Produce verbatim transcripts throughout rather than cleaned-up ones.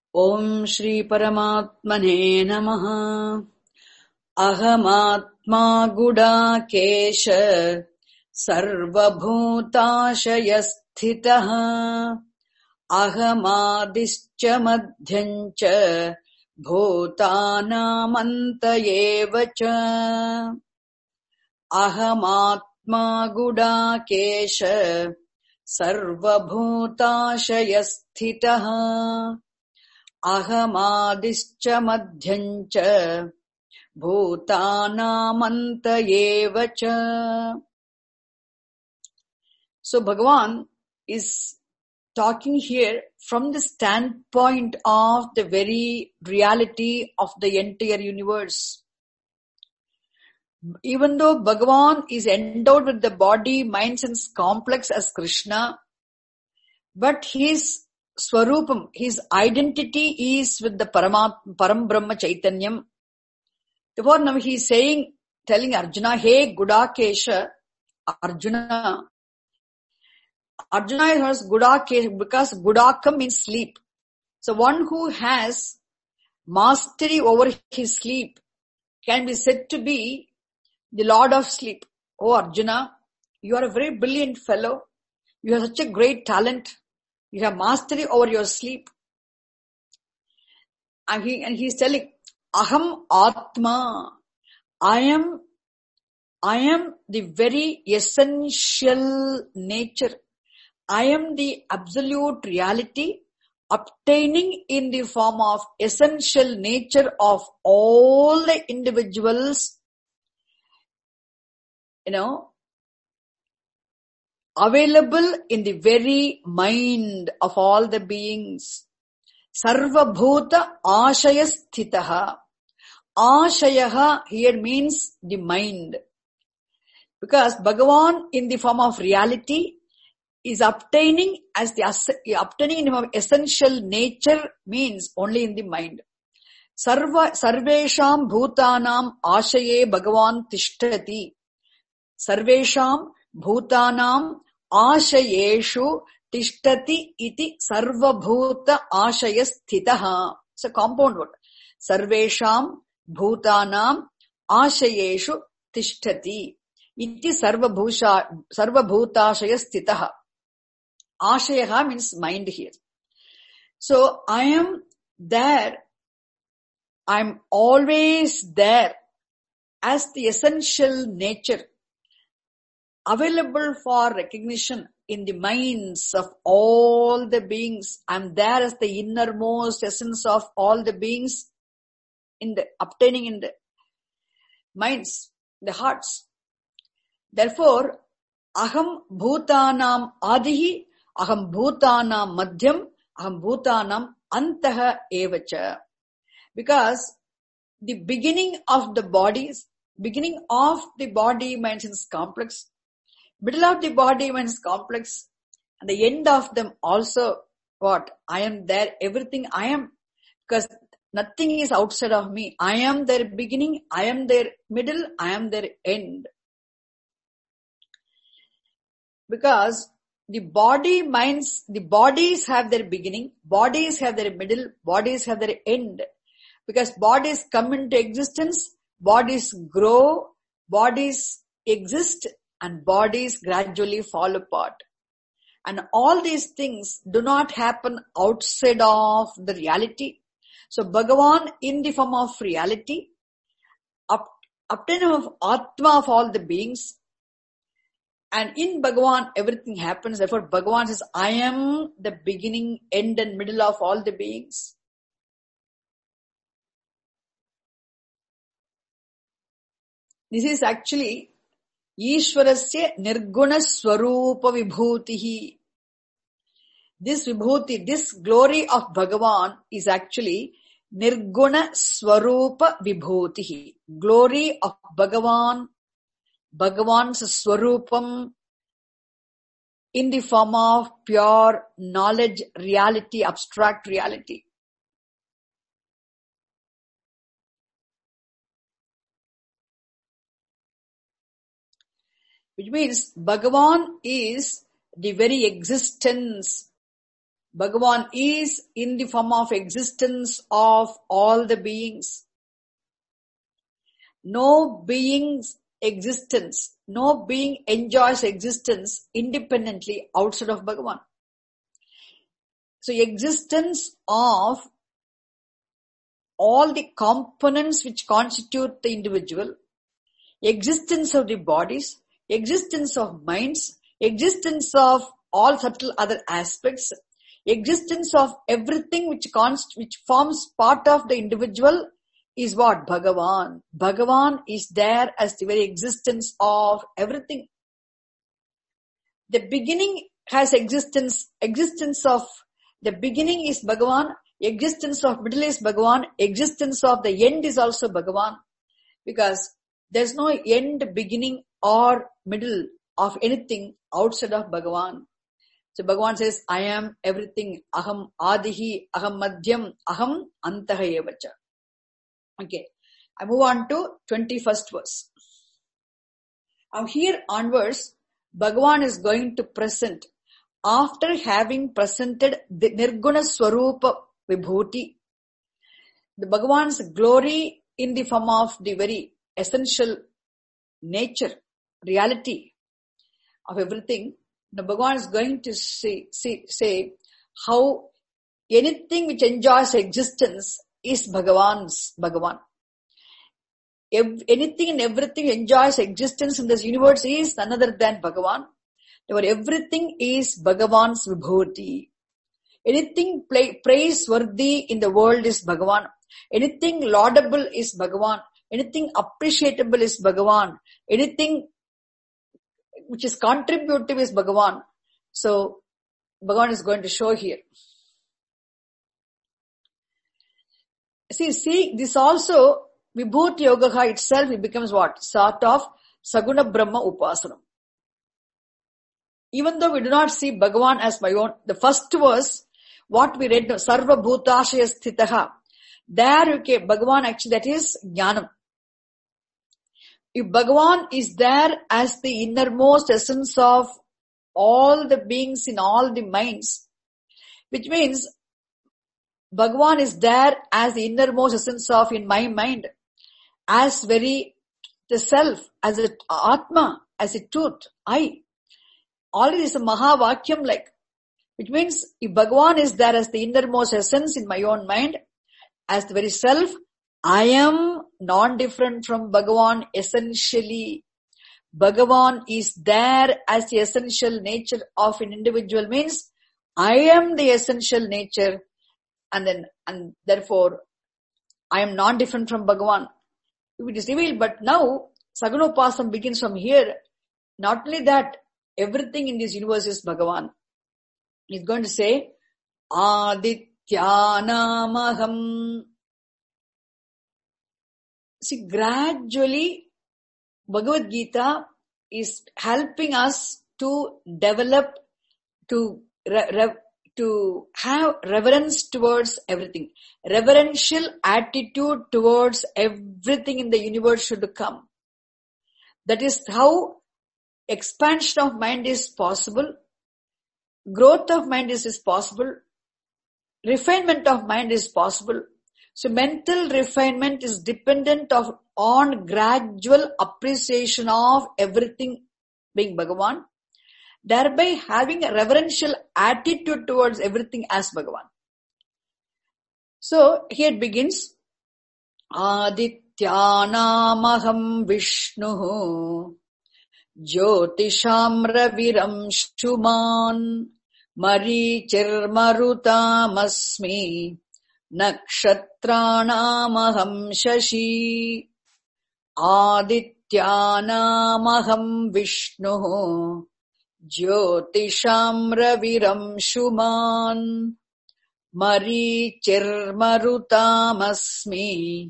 Om Shri Paramatmane Namaha. Ahamatma Gudakesha Sarvabhutashayasthitaha Ahamadischa Madhyancha Bhutanamantayevacha Ahamatma Gudakesha Sarvabhutashayasthitaha Ahamadischa Madhyancha Bhutanamantayevacha. So Bhagavan is talking here from the standpoint of the very reality of the entire universe. Even though Bhagavan is endowed with the body, mind, sense complex as Krishna, but his Swarupam, his identity is with the Paramat, Param Brahma Chaitanyam. Therefore now he is saying, telling Arjuna, hey Gudakesha, Arjuna, Arjuna has Gudakesha because Gudakam means sleep. So one who has mastery over his sleep can be said to be the Lord of sleep. Oh Arjuna, you are a very brilliant fellow. You have such a great talent. You have mastery over your sleep. And he, and he is telling, Aham Atma. I am, I am the very essential nature. I am the absolute reality obtaining in the form of essential nature of all the individuals, you know, available in the very mind of all the beings. Sarva Bhuta Ashayasthitaha. Ashayaha here means the mind. Because Bhagavan in the form of reality is obtaining as the obtaining in the form of essential nature means only in the mind. Sarva Sarvesham Bhutanam Ashaye Bhagavan Tishtati. Sarvesham Bhutanam Ashayeshu Tishtati iti Sarva Bhuta Ashayasthitaha. It's a compound word. Sarvesham Bhutanam Ashayeshu Tishtati iti Sarva Bhusha Sarva Bhutashayasthitaha. Ashayaha means mind here. So I am there. I am always there as the essential nature available for recognition in the minds of all the beings. I am there as the innermost essence of all the beings in the obtaining in the minds, the hearts. Therefore, Aham Bhutanam Adihi, Aham Bhutanam Madhyam, Aham Bhutanam Antaha Evacha. Because the beginning of the bodies, beginning of the body, mind, sense complex, middle of the body, mind, sense complex, and the end of them also, what? I am there, everything I am. Because nothing is outside of me. I am their beginning, I am their middle, I am their end. Because the body, minds, the bodies have their beginning, bodies have their middle, bodies have their end. Because bodies come into existence, bodies grow, bodies exist, and bodies gradually fall apart. And all these things do not happen outside of the reality. So Bhagavan in the form of reality, obtainer of Atma of all the beings, and in Bhagavan everything happens. Therefore Bhagavan says, I am the beginning, end and middle of all the beings. This is actually Ishwarasya Nirguna Swarupa Vibhutihi. This Vibhuti, this glory of Bhagavan is actually Nirguna Swarupa Vibhutihi. Glory of Bhagavan, Bhagavan's Swarupam in the form of pure knowledge, reality, abstract reality. Which means Bhagavan is the very existence, Bhagavan is in the form of existence of all the beings. No being's existence, no being enjoys existence independently outside of Bhagavan. So existence of all the components which constitute the individual, existence of the bodies, existence of minds, existence of all subtle other aspects, existence of everything which const- which forms part of the individual is what? Bhagavan. Bhagavan is there as the very existence of everything. The beginning has existence, existence of the beginning is Bhagavan, existence of middle is Bhagavan, existence of the end is also Bhagavan. Because there's no end, beginning or middle of anything outside of Bhagavan. So Bhagavan says, I am everything. Aham adihi, aham madhyam, aham antaha evacha. Okay, I move on to twenty-first verse. Now here onwards, Bhagavan is going to present, after having presented the Nirguna Swarupa Vibhuti, the Bhagavan's glory in the form of the very essential nature, reality of everything. The Bhagavan is going to say, say, say how anything which enjoys existence is Bhagavan's Bhagavan. If anything and everything enjoys existence in this universe is none other than Bhagavan. Therefore, everything is Bhagavan's Vibhuti. Anything play, praiseworthy in the world is Bhagavan. Anything laudable is Bhagavan. Anything appreciable is Bhagavan. Anything which is contributive is Bhagavan. So, Bhagavan is going to show here. See, see, this also, Vibhuti Yogaha itself, it becomes what? Sort of Saguna Brahma Upasanam. Even though we do not see Bhagavan as my own, the first verse, what we read, Sarva Bhutashaya Sthitaha, there, okay, Bhagavan actually, that is Jnanam. If Bhagavan is there as the innermost essence of all the beings in all the minds, which means Bhagavan is there as the innermost essence of in my mind, as very the self, as a Atma, as a truth, I. Already is a Mahavakyam like, which means if Bhagavan is there as the innermost essence in my own mind, as the very self, I am non-different from Bhagavan essentially. Bhagavan is there as the essential nature of an individual means, I am the essential nature and then, and therefore, I am non-different from Bhagavan. It is revealed, but now, Sagunopasam begins from here. Not only that, everything in this universe is Bhagavan. He's going to say, Adityanamaham. See, gradually, Bhagavad Gita is helping us to develop, to re- re- to have reverence towards everything. Reverential attitude towards everything in the universe should come. That is how expansion of mind is possible. Growth of mind is, is possible. Refinement of mind is possible. So mental refinement is dependent of, on gradual appreciation of everything being Bhagavan, thereby having a reverential attitude towards everything as Bhagavan. So here it begins, Adityanamaham Vishnuhu Jyotisham Raviram Shuman Marichirmarutamasmi Nakshatranamaham Shashi Adityanamaham Vishnuhu Jyotisham Raviram Shuman Marichirmarutamasmi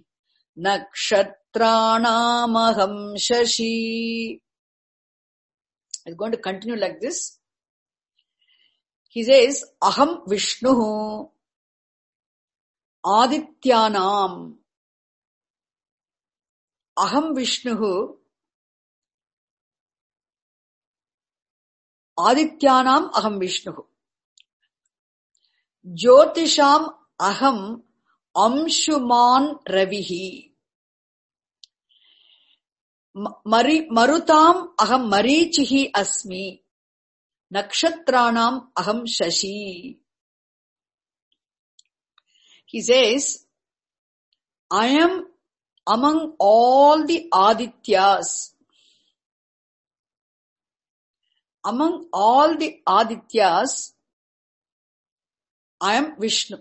Nakshatranamaham Shashi. It's going to continue like this. He says, Aham Vishnuhu Adityanam. Aham Vishnuhu Adityanam Aham Vishnuhu. Jyotisham aham amshuman ravihi. Mari, marutam aham marichihi asmi. Nakshatranam aham shashi. He says, I am among all the Adityas. Among all the Adityas, I am Vishnu.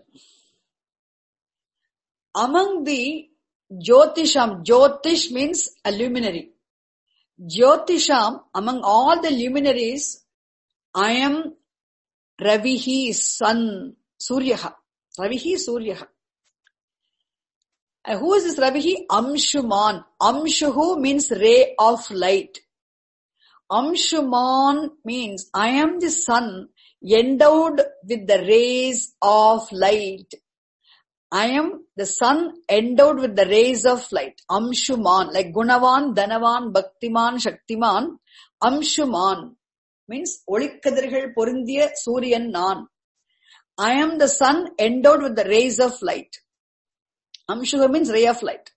Among the Jyotisham, Jyotish means a luminary. Jyotisham, among all the luminaries, I am Ravihi, sun, Suryaha. Ravihi, Suryaha. And who is this Ravihi? Amshuman. Amshuhu means ray of light. Amshuman means I am the sun endowed with the rays of light. I am the sun endowed with the rays of light. Amshuman, like Gunavan, Dhanavan, Bhaktiman, Shaktiman. Amshuman means Olikkadirgal Porundiya Suryan Nan. I am the sun endowed with the rays of light. Amshuha means ray of light.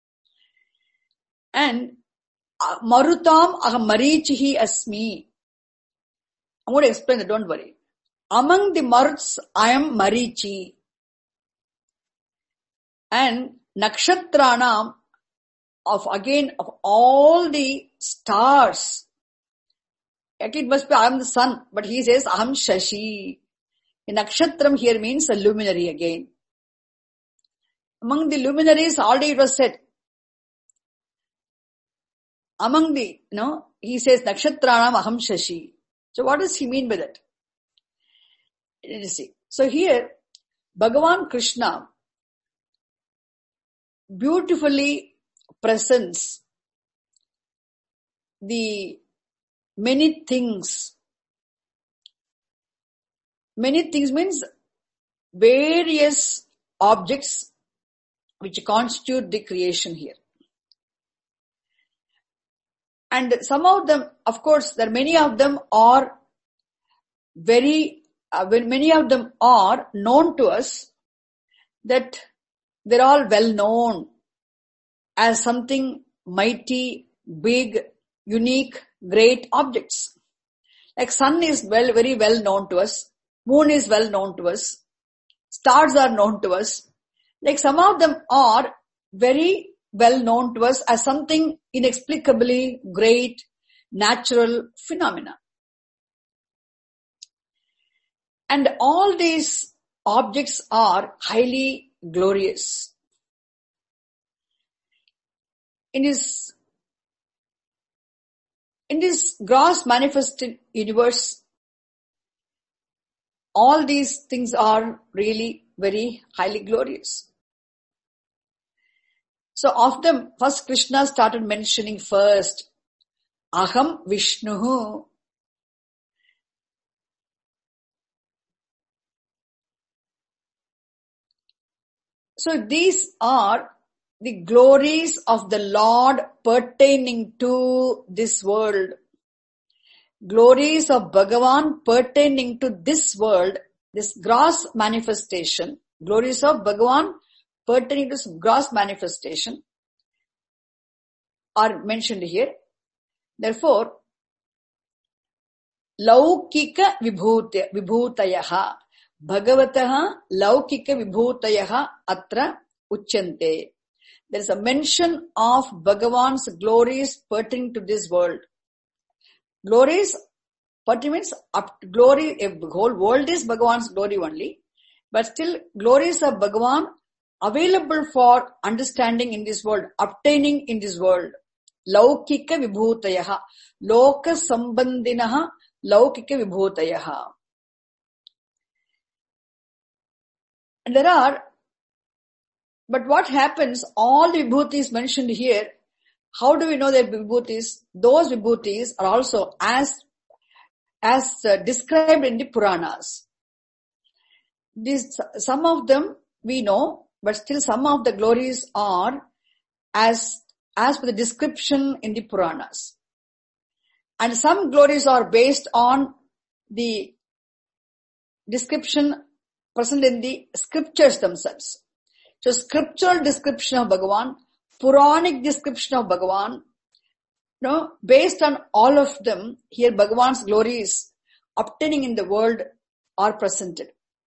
And uh, Marutam aham marichihi asmi. I'm going to explain that, don't worry. Among the Maruts, I am Marichi. And Nakshatranam, of again, of all the stars, it must be I am the sun, but he says aham shashi. The Nakshatram here means a luminary again. Among the luminaries, already it was said. Among the, you know, he says Nakshatranam aham shashi. So what does he mean by that? Let us see. So here, Bhagavan Krishna beautifully presents the many things. Many things means various objects which constitute the creation here. And some of them, of course, there are many of them are very, uh, when many of them are known to us, that they're all well known as something mighty, big, unique, great objects. Like sun is well, very well known to us. Moon is well known to us. Stars are known to us. Like some of them are very well known to us as something inexplicably great, natural phenomena. And all these objects are highly glorious. In this, in this gross manifested universe, all these things are really very highly glorious. So of them, first Krishna started mentioning first, Aham Vishnuhu. So these are the glories of the Lord pertaining to this world. Glories of Bhagavan pertaining to this world, this gross manifestation. Glories of Bhagavan pertaining to this gross manifestation are mentioned here. Therefore, Laukika Vibhutayaha Bhagavataha Laukika Vibhutayaha Atra Uchyante. There is a mention of Bhagavan's glories pertaining to this world. Glories, pertaining means up glory, the whole world is Bhagavan's glory only, but still glories of Bhagavan available for understanding in this world, obtaining in this world. Laukika Vibhutayaha, Loka Sambandinaha, Laukika Vibhutayaha. And there are, but what happens, all the vibhutis mentioned here, how do we know that vibhutis? Those vibhutis are also as, as uh, described in the Puranas. These, some of them we know, but still some of the glories are as, as per the description in the Puranas. And some glories are based on the description present in the scriptures themselves. So scriptural description of Bhagavan, Puranic description of Bhagavan, you know, based on all of them, here Bhagavan's glories obtaining in the world are presented.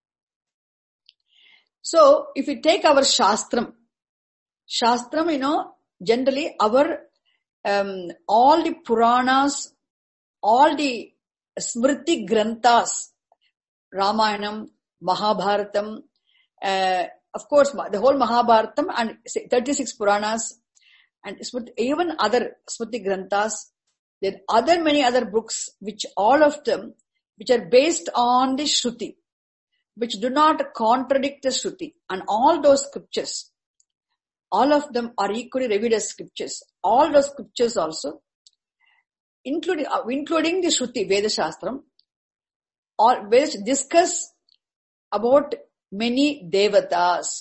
So, if we take our Shastram, Shastram, you know, generally our, um, all the Puranas, all the Smriti Granthas, Ramayanam, Mahabharatam, uh, of course, the whole Mahabharatam and thirty-six Puranas, and even other Smriti Granthas, there are other many other books which all of them, which are based on the Shruti, which do not contradict the Shruti, and all those scriptures, all of them are equally revered as scriptures. All those scriptures also, including, uh, including the Shruti, Veda Shastram, all which discuss about many Devatas.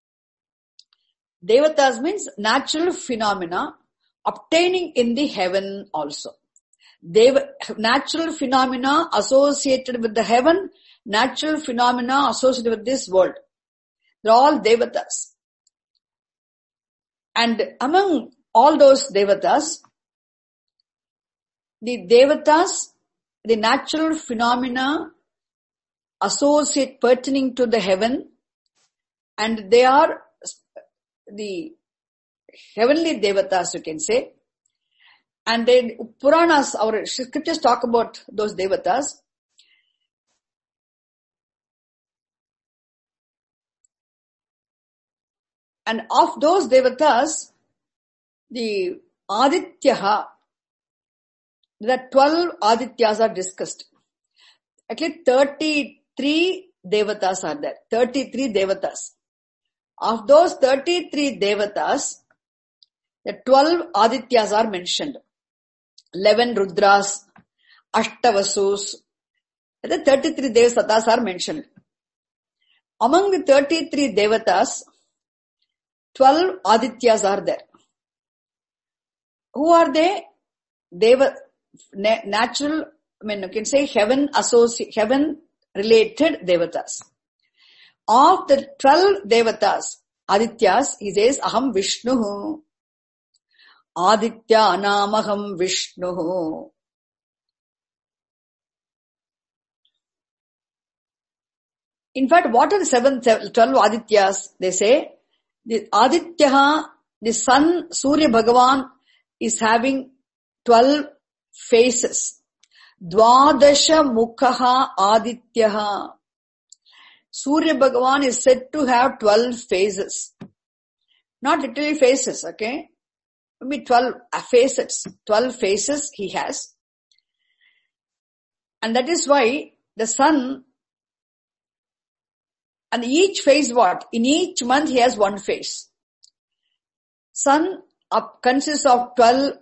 Devatas means natural phenomena obtaining in the heaven also. Deva, natural phenomena associated with the heaven, natural phenomena associated with this world. They're all Devatas. And among all those Devatas, the Devatas, the natural phenomena associate pertaining to the heaven, and they are the heavenly Devatas, you can say. And then Puranas, our scriptures talk about those Devatas. And of those Devatas, the Adityaha, the twelve Adityas are discussed. At least thirty-three Devatas are there. thirty-three Devatas. Of those thirty-three Devatas, the twelve Adityas are mentioned. eleven Rudras, Ashtavasus, the thirty-three Devatas are mentioned. Among the thirty-three Devatas, twelve Adityas are there. Who are they? Deva, natural, I mean, you can say heaven associate, heaven related Devatas. Of the twelve Devatas, Adityas, he says, Aham Vishnu. Aditya Anamaham Vishnu. In fact, what are the seven, twelve Adityas? They say, the Aditya, the sun, Surya Bhagavan, is having twelve faces. Dvadasha Mukhaha Adityaha. Surya Bhagavan is said to have twelve faces. Not literally faces, okay? Maybe twelve facets. twelve faces he has. And that is why the sun, and each face what? In each month he has one face. Sun up consists of twelve.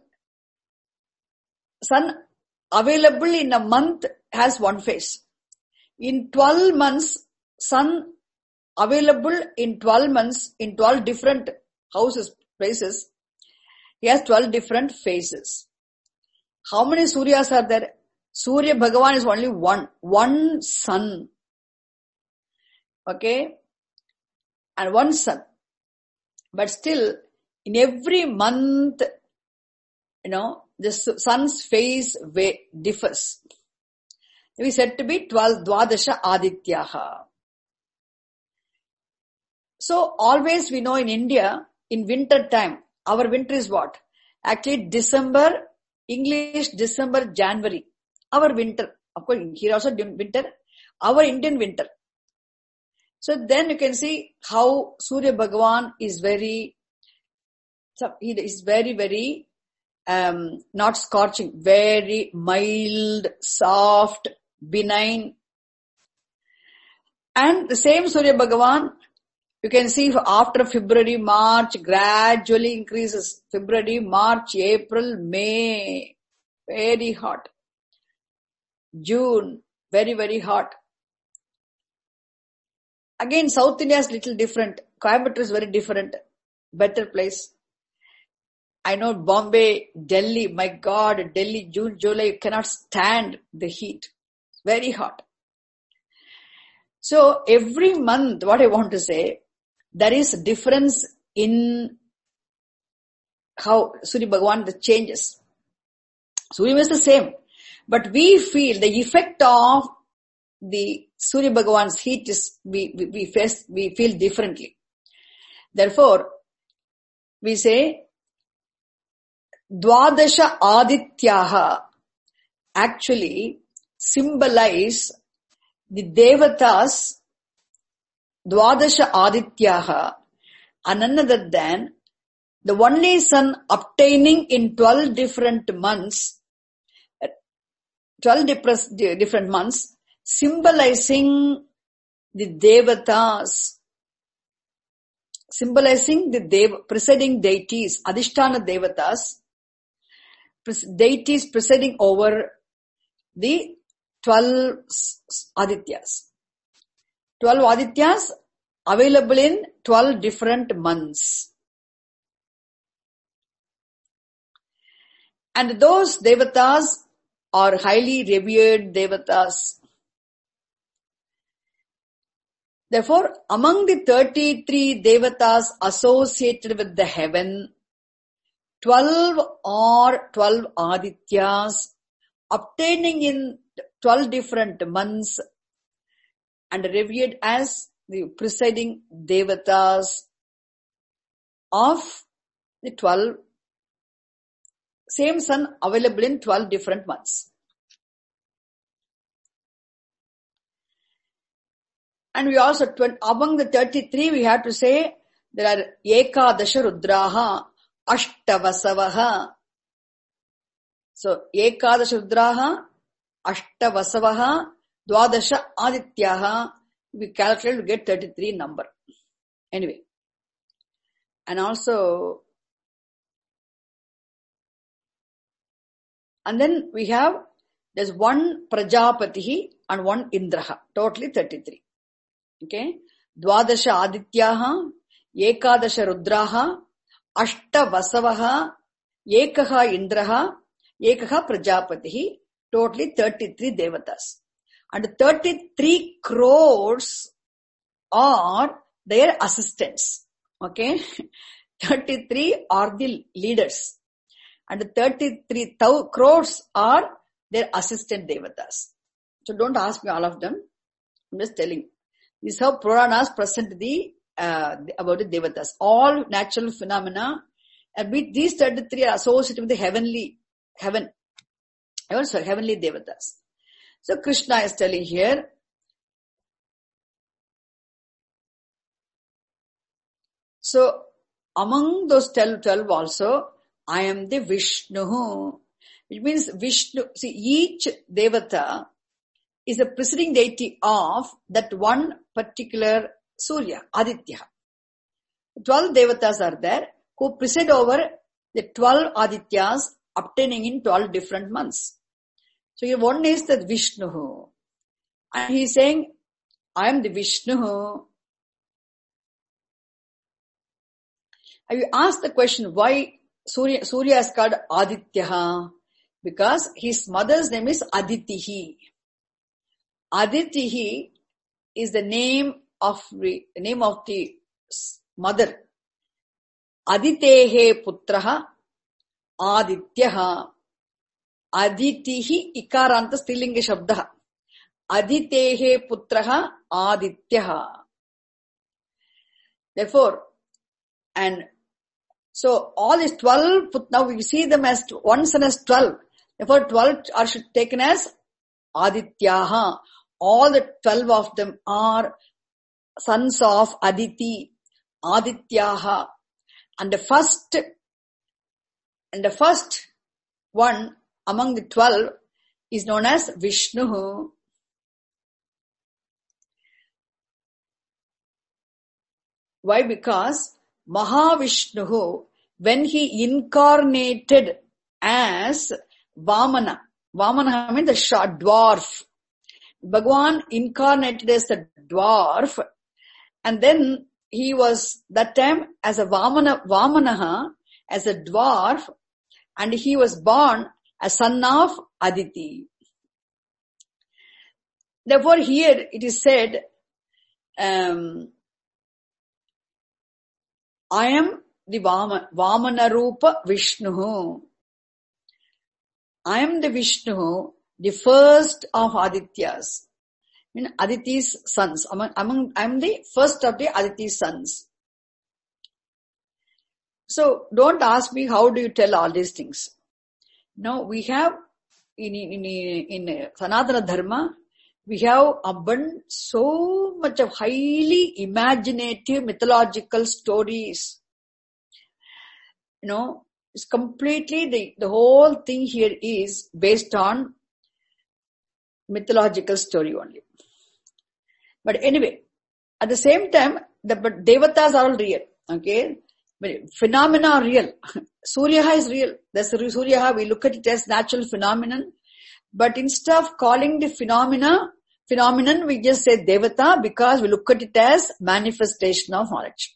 Sun available in a month has one face. In twelve months, sun available in twelve months, in twelve different houses, places, he has twelve different faces. How many Suryas are there? Surya Bhagavan is only one. One sun. Okay? And one sun. But still, in every month, you know, the sun's phase differs. It is said to be twelve Dvadasha Adityaha. So, always we know in India, in winter time, our winter is what? Actually, December, English, December, January. Our winter. Of course, here also winter. Our Indian winter. So then you can see how Surya Bhagavan is very, he is very, very, um, not scorching, very mild, soft, benign. And the same Surya Bhagavan, you can see after February, March, gradually increases. February, March, April, May, very hot. June, very, very hot. Again, South India is little different. Coimbatore is very different. Better place. I know Bombay, Delhi, my God, Delhi, June, July, you cannot stand the heat. Very hot. So every month, what I want to say, there is a difference in how Surya Bhagavan the changes. Surya is the same, but we feel the effect of the Surya Bhagavan's heat is we we, we face we feel differently. Therefore, we say Dwadasha Adityaha actually symbolize the Devatas. Dwadasha Adityaha are none other than the only sun obtaining in twelve different months, twelve different months, symbolizing the Devatas, symbolizing the Dev, presiding deities, Adhisthana Devatas, deities presiding over the twelve Adityas. twelve Adityas available in twelve different months. And those Devatas are highly revered Devatas. Therefore, among the thirty-three Devatas associated with the heaven, twelve or twelve Adityas obtaining in twelve different months and revered as the presiding Devatas of the twelve, same sun available in twelve different months. And we also, among the thirty-three, we have to say there are Ekadasha Rudraha, Ashtavasavaha. So, Ekadasha Rudraha, Ashtavasavaha, Dwadasha Adityaha. We calculate to get thirty-three number. Anyway. And also, and then we have, there's one Prajapati and one Indraha. Totally thirty-three. Okay. Dwadasha Adityaha, Ekadasha Rudraha, Ashta Vasavaha, Ekaha Indraha, Ekaha Prajapati. Totally thirty-three Devatas. And thirty-three crores are their assistants. Okay. thirty-three are the leaders. And thirty-three crores are their assistant Devatas. So don't ask me all of them. I'm just telling. This is how Puranas present the, uh, about the Devatas. All natural phenomena, and with these thirty-three are associated with the heavenly, heaven. Also heavenly Devatas. So Krishna is telling here, so among those twelve, twelve also, I am the Vishnu. It means Vishnu, see each Devata is a presiding deity of that one particular Surya, Aditya. twelve Devatas are there who preside over the twelve Adityas obtaining in twelve different months. So here one is the Vishnu. And he is saying, I am the Vishnu. Have you asked the question why Surya, Surya is called Aditya? Because his mother's name is Aditihi. Aditihi is the name of the name of the mother. Aditehe putraha Adityaha. Aditihi ikaranta stilinga shabdaha. Aditehe putraha Adityaha. Therefore, and so all these twelve, now we see them as one son as twelve. Therefore, twelve are taken as Adityaha. All the twelve of them are sons of Aditi, Adityaha. And the first, and the first one among the twelve is known as Vishnu. Why? Because Mahavishnu, when he incarnated as Vamana, Vamana means the short dwarf. Bhagavan incarnated as a dwarf, and then he was that time as a Vamana, Vamanaha, as a dwarf, and he was born as son of Aditi. Therefore here it is said um, I am the Vama, Vamanarupa Vishnu. I am the Vishnu, the first of Adityas. I mean, Aditi's sons. Among, among, I am the first of the Aditi's sons. So, don't ask me how do you tell all these things. No, we have, in, in, in, in Sanatana Dharma, we have abundant, so much of highly imaginative mythological stories. You know, it's completely, the, the whole thing here is based on mythological story only. But anyway, at the same time, the but devatas are all real. Okay? But phenomena are real. Surya is real. That's Surya, we look at it as natural phenomenon. But instead of calling the phenomena, phenomenon, we just say devata because we look at it as manifestation of knowledge.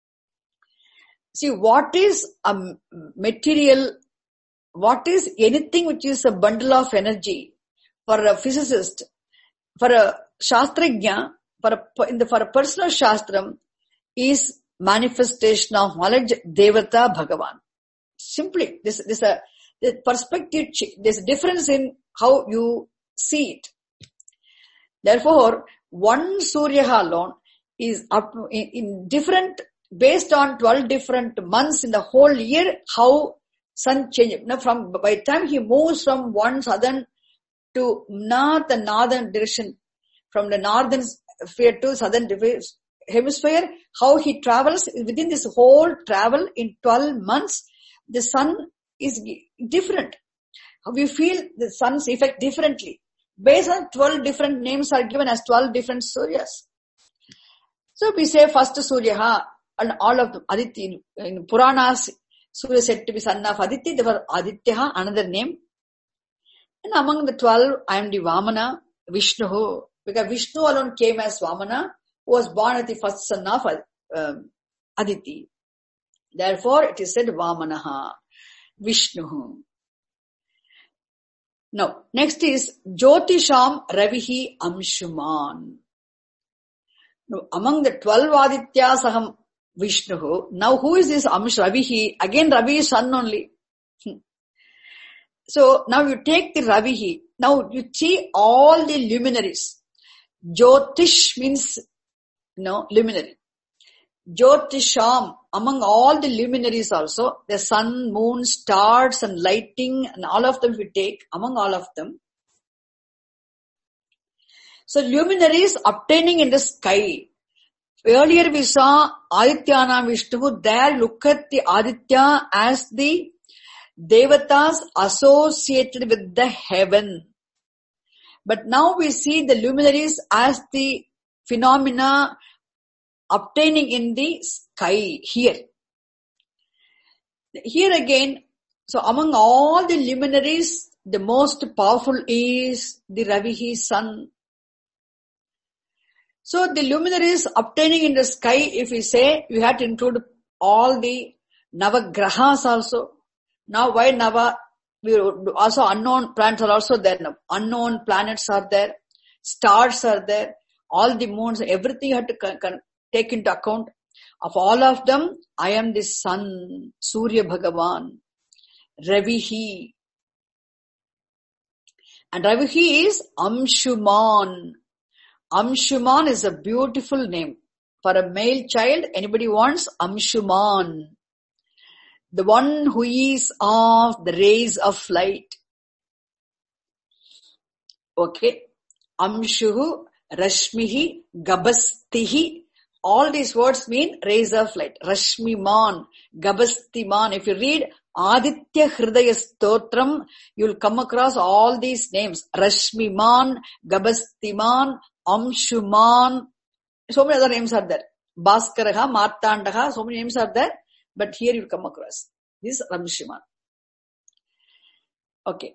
See, what is a material, what is anything which is a bundle of energy for a physicist, for a shastrajna, for a, in the, for a personal shastram, is manifestation of knowledge, devata, Bhagavan. Simply, this, this, uh, the perspective, there's a difference in how you see it. Therefore, one Surya alone is up in, in different, based on twelve different months in the whole year, how sun changes. Now, from, by the time he moves from one southern to north and northern direction, from the northern sphere to southern hemisphere, how he travels within this whole travel in twelve months, the sun is different. We feel the sun's effect differently. Based on twelve different names are given as twelve different Suryas. So we say first Surya, and all of them, Aditi, in Puranas, Surya said to be son of Aditi, there were Aditya, another name. And among the twelve, I am the Vamana, Vishnu, because Vishnu alone came as Vamana, who was born as the first son of um, Aditi. Therefore, it is said Vamanaha, Vishnu. Now, next is Jyotisham Ravihi Amshuman. Now, among the twelve Adityas, Aham Vishnu. Now, who is this Amsh Ravihi? Again, Ravi is son only. So, now you take the Ravihi. Now, you see all the luminaries. Jyotish means, you know, luminary. Jyotisham, among all the luminaries also, the sun, moon, stars and lighting and all of them we take, among all of them. So luminaries obtaining in the sky. Earlier we saw Adityana Vishnu, there look at the Aditya as the devatas associated with the heaven. But now we see the luminaries as the phenomena obtaining in the sky here. Here again, so among all the luminaries, the most powerful is the Ravihi sun. So the luminaries obtaining in the sky, if we say, we have to include all the Navagrahas also. Now why Nava? We also unknown planets are also there now. Unknown planets are there. Stars are there. All the moons, everything you have to con- con- take into account. Of all of them, I am the sun, Surya Bhagavan, Ravihi. And Ravihi is Amshuman. Amshuman is a beautiful name. For a male child, anybody wants Amshuman. The one who is of the rays of light. Okay. Amshuhu, Rashmihi, Gabastihi. All these words mean rays of light. Rashmiman, Gabastiman. If you read Aditya Hridaya Stotram, you will come across all these names. Rashmiman, Gabastiman, Amshuman. So many other names are there. Bhaskaraha, Martandaha, so many names are there. But here you come across. This is Ramshiman. Okay.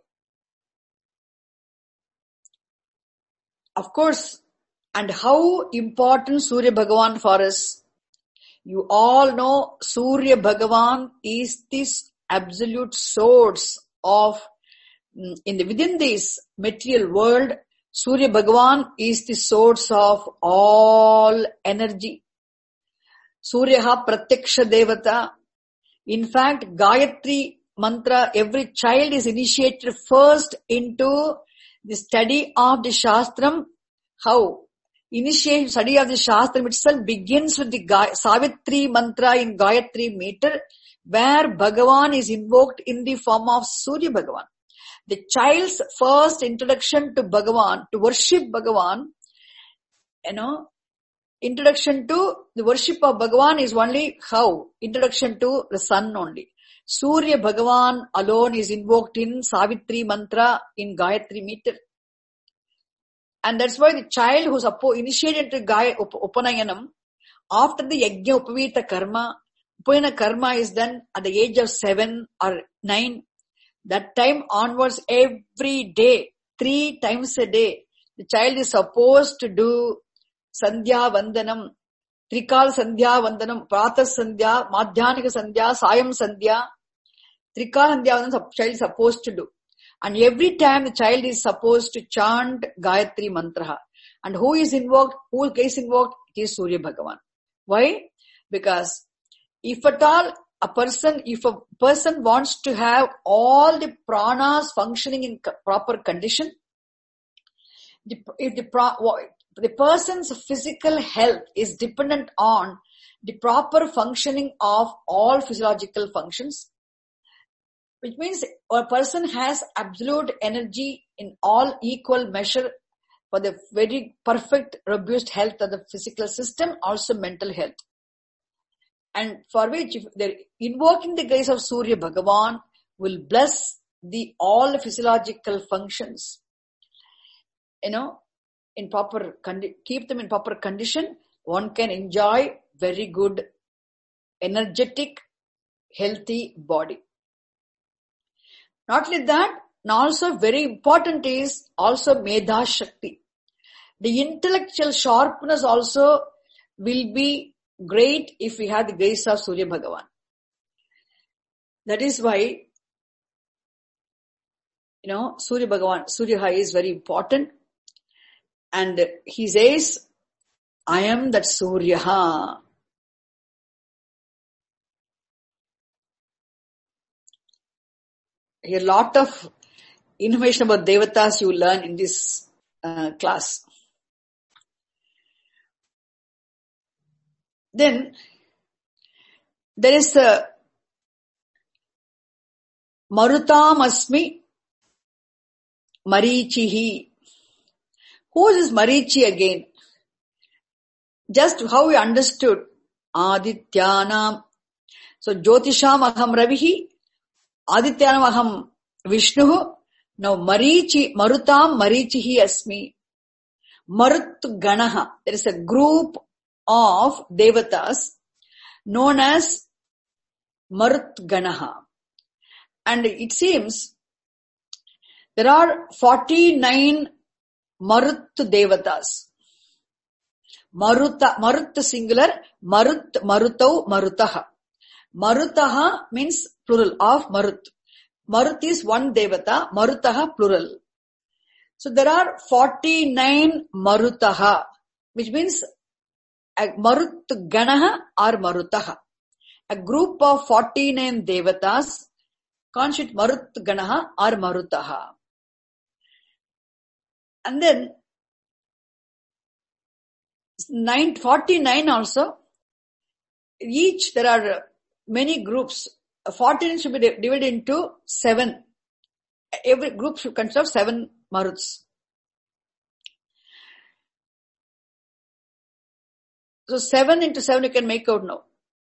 Of course, and how important Surya Bhagavan for us. You all know Surya Bhagavan is this absolute source of, in the, within this material world, Surya Bhagavan is the source of all energy. Suryaha Pratyaksha Devata. In fact, Gayatri mantra, every child is initiated first into the study of the Shastram. How? Initiate study of the Shastram itself begins with the Ga- Savitri mantra in Gayatri meter, where Bhagavan is invoked in the form of Surya Bhagavan. The child's first introduction to Bhagavan, to worship Bhagavan, you know, introduction to the worship of Bhagavan is only how? Introduction to the sun only. Surya Bhagavan alone is invoked in Savitri mantra in Gayatri meter. And that's why the child who's initiated to Gaya Up- Upanayanam, after the Yajna Upavita Karma, Upayana Karma is done at the age of seven or nine. That time onwards, every day, three times a day, the child is supposed to do Sandhya Vandanam, Trikal Sandhya Vandanam, Pratas Sandhya, Madhyanika Sandhya, Sayam Sandhya. Trikal Sandhya Vandanam the child is supposed to do. And every time the child is supposed to chant Gayatri Mantra. And who is invoked? Who is invoked? It is Surya Bhagavan. Why? Because if at all a person, if a person wants to have all the pranas functioning in proper condition, the, if the, the person's physical health is dependent on the proper functioning of all physiological functions, which means a person has absolute energy in all equal measure for the very perfect, robust health of the physical system, also mental health. And for which, if they're invoking the grace of Surya Bhagavan, will bless the all the physiological functions, you know, in proper condi- keep them in proper condition. One can enjoy very good, energetic, healthy body. Not only that, now also very important is also Medha Shakti. The intellectual sharpness also will be great if we have the grace of Surya Bhagavan. That is why, you know, Surya Bhagavan, Surya is very important. And he says, I am that Surya. A lot of information about Devatas you learn in this uh, class. Then, there is a Marutam Asmi Marichihi. Who is this Marichi again? Just how we understood Adityanam. So, Jyotisham Aham Ravihi, Adityanam Aham Vishnuhu. Now, Marichi, Marutam Marichihi Asmi. Marut Ganaha. There is a group of Devatas known as Marut Ganaha. And it seems there are forty-nine Marut Devatas. Maruta, Marut singular, Marut, Marutau, Marutaha. Marutaha means plural of Marut. Marut is one Devata, Marutaha plural. So there are forty-nine Marutaha, which means a Marut Ganaha or Marutaha. A group of forty-nine Devatas constitute Marut Ganaha or Marutaha. And then nine, forty-nine also, each there are many groups. forty-nine should be divided into seven. Every group should consist of seven Maruts. So seven into seven you can make out now.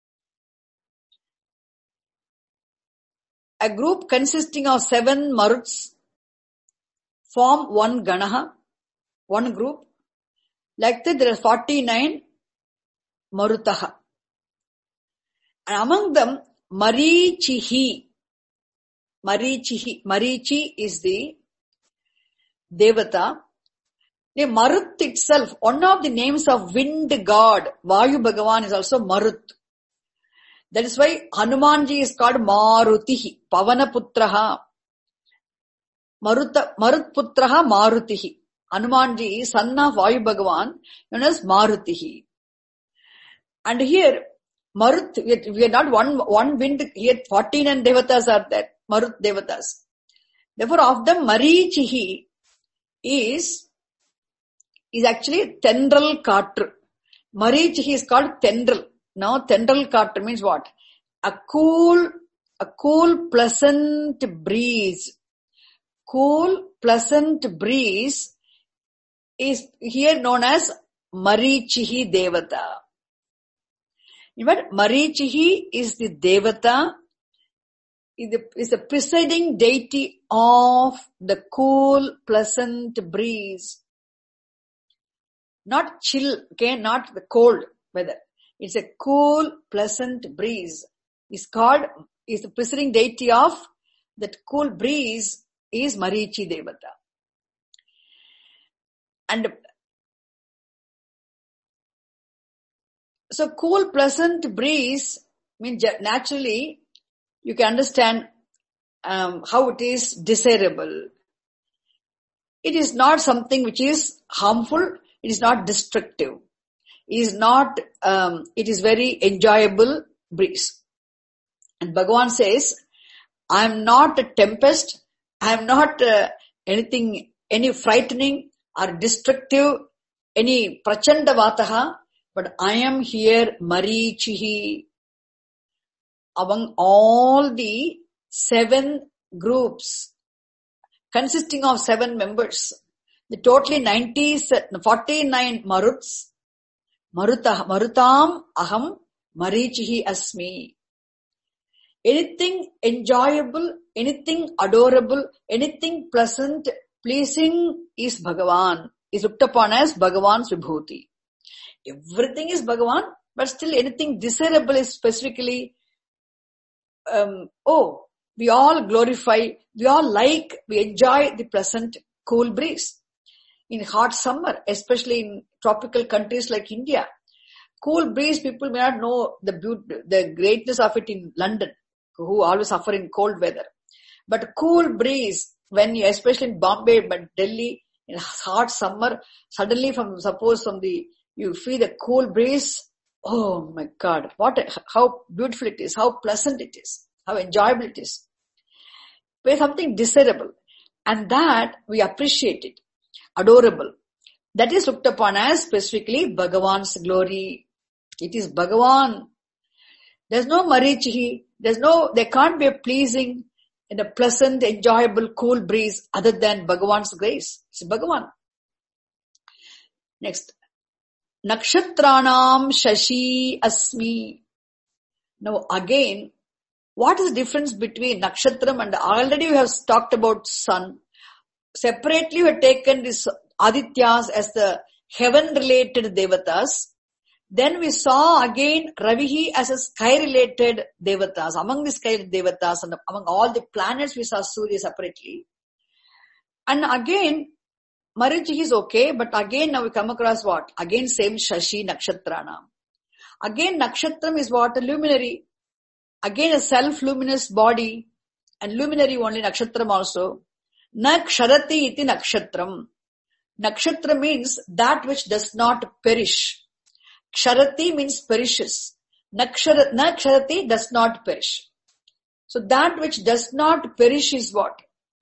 A group consisting of seven Maruts form one Ganaha, one group. Like that there are forty-nine Marutaha. And among them, Marichihi. Marichihi. Marichi is the Devata. The Marut itself, one of the names of wind god, Vayu Bhagavan, is also Marut. That is why Hanumanji is called Marutihi, Pavana Putraha. Maruta, Marut Putraha Marutihi. Hanumanji, son of Vayu Bhagavan, known as Marutihi. And here, Marut, we are not one, one wind, here forty-nine devatas are there, Marut devatas. Therefore, of them, Marichihi is, is actually tendril katru. Marichihi is called tendril. Now, tendril katru means what? A cool, a cool, pleasant breeze. Cool, pleasant breeze is here known as Marichihi Devata. In fact, Marichihi is the Devata, is the, is the presiding deity of the cool, pleasant breeze. Not chill, okay, not the cold weather. It's a cool, pleasant breeze. It's called, is the presiding deity of that cool breeze is Marichi Devata. And so cool, pleasant breeze means naturally you can understand um, how it is desirable. It is not something which is harmful. It is not destructive. It is not, um, it is very enjoyable breeze. And Bhagavan says, I am not a tempest. I am not uh, anything, any frightening or destructive, any prachanda vataha, but I am here Marichihi. Among all the seven groups consisting of seven members, the totally ninety, forty-nine Maruts, Maruta, Marutam Aham Marichihi Asmi. Anything enjoyable, anything adorable, anything pleasant, pleasing is Bhagavan, is looked upon as Bhagavan's Vibhuti. Everything is Bhagavan, but still anything desirable is specifically, um, oh, we all glorify, we all like, we enjoy the pleasant, cool breeze. In hot summer, especially in tropical countries like India, cool breeze, people may not know the beauty, the greatness of it in London, who always suffer in cold weather. But cool breeze, when you, especially in Bombay, but Delhi, in hot summer, suddenly from, suppose from the, you feel the cool breeze, oh my God, what, a, how beautiful it is, how pleasant it is, how enjoyable it is. It's something desirable. And that we appreciate it. Adorable. That is looked upon as specifically Bhagavan's glory. It is Bhagavan. There's no Marichihi. There's no, there can't be a pleasing and a pleasant, enjoyable, cool breeze other than Bhagavan's grace. It's Bhagavan. Next. Nakshatranam Shashi Asmi. Now again, what is the difference between Nakshatram and already we have talked about sun. Separately we have taken this Adityas as the heaven-related devatas. Then we saw again Ravihi as a sky-related devatas. Among the sky devatas and among all the planets we saw Surya separately. And again, Marichihi is okay, but again now we come across what? Again same Shashi Nakshatranam. Again Nakshatram is what? A luminary. Again a self-luminous body and luminary only Nakshatram also. Naksharati iti Nakshatram. Nakshatra means that which does not perish. Ksharati means perishes. Naksharati does not perish. So that which does not perish is what?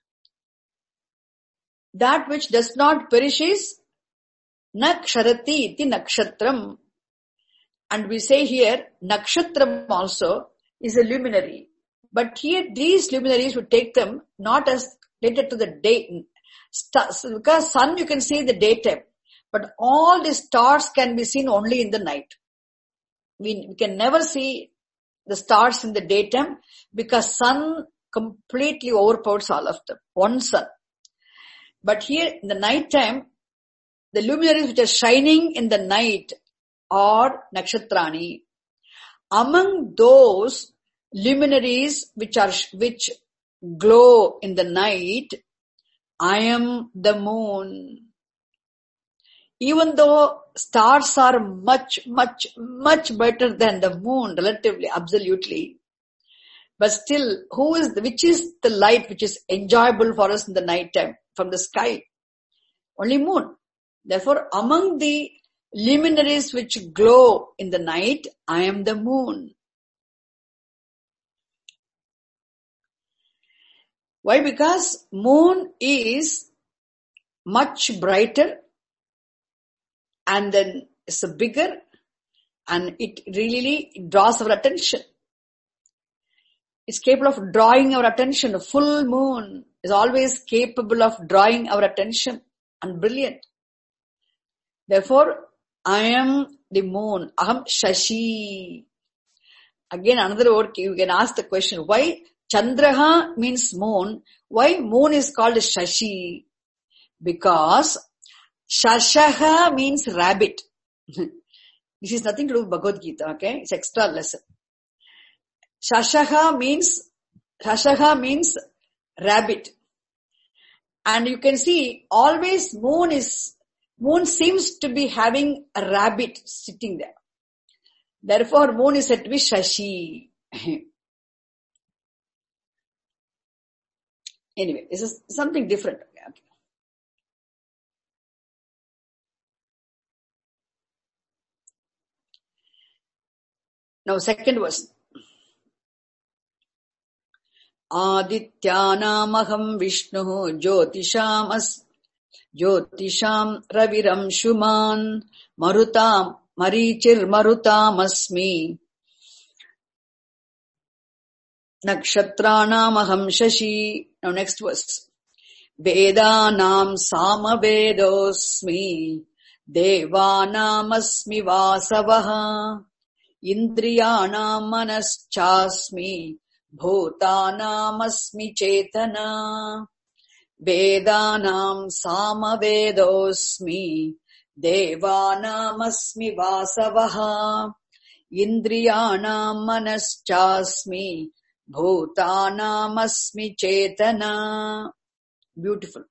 That which does not perish is Naksharati iti Nakshatram. And we say here, Nakshatram also is a luminary. But here these luminaries would take them not as related to the day. Because sun you can see in the daytime. But all the stars can be seen only in the night. We, we can never see the stars in the daytime because sun completely overpowers all of them. One sun. But here in the night time, the luminaries which are shining in the night are Nakshatrani. Among those luminaries which are, which glow in the night, I am the moon. Even though stars are much, much, much better than the moon, relatively, absolutely. But still, who is, the, which is the light which is enjoyable for us in the night time from the sky? Only moon. Therefore, among the luminaries which glow in the night, I am the moon. Why? Because moon is much brighter and then it's bigger and it really draws our attention. It's capable of drawing our attention. A full moon is always capable of drawing our attention and brilliant. Therefore, I am the moon. Aham Shashi. Again, another word, you can ask the question, why Chandraha means moon? Why moon is called Shashi? Because Shashaha means rabbit. This is nothing to do with Bhagavad Gita, okay? It's extra lesson. Shashaha means, Shashaha means rabbit. And you can see, always moon is, moon seems to be having a rabbit sitting there. Therefore, moon is said to be Shashi. Anyway, this is something different. Okay. Now, second verse. Adityanamaham Vishnu Jyotisham as Jyotisham Raviram Shuman Marutam Marichir Marutam Asmi Nakshatranamaham Shashi. Now next verse. Vedanam Samavedosmi Devanam Asmi Vasavaha Indriyanam Manaschasmi Bhutanam Asmi Chetana Vedanam Samavedosmi Devanam Asmi Vasavaha Indriyanam Manaschasmi Bhutanam Asmi Chetana. Beautiful.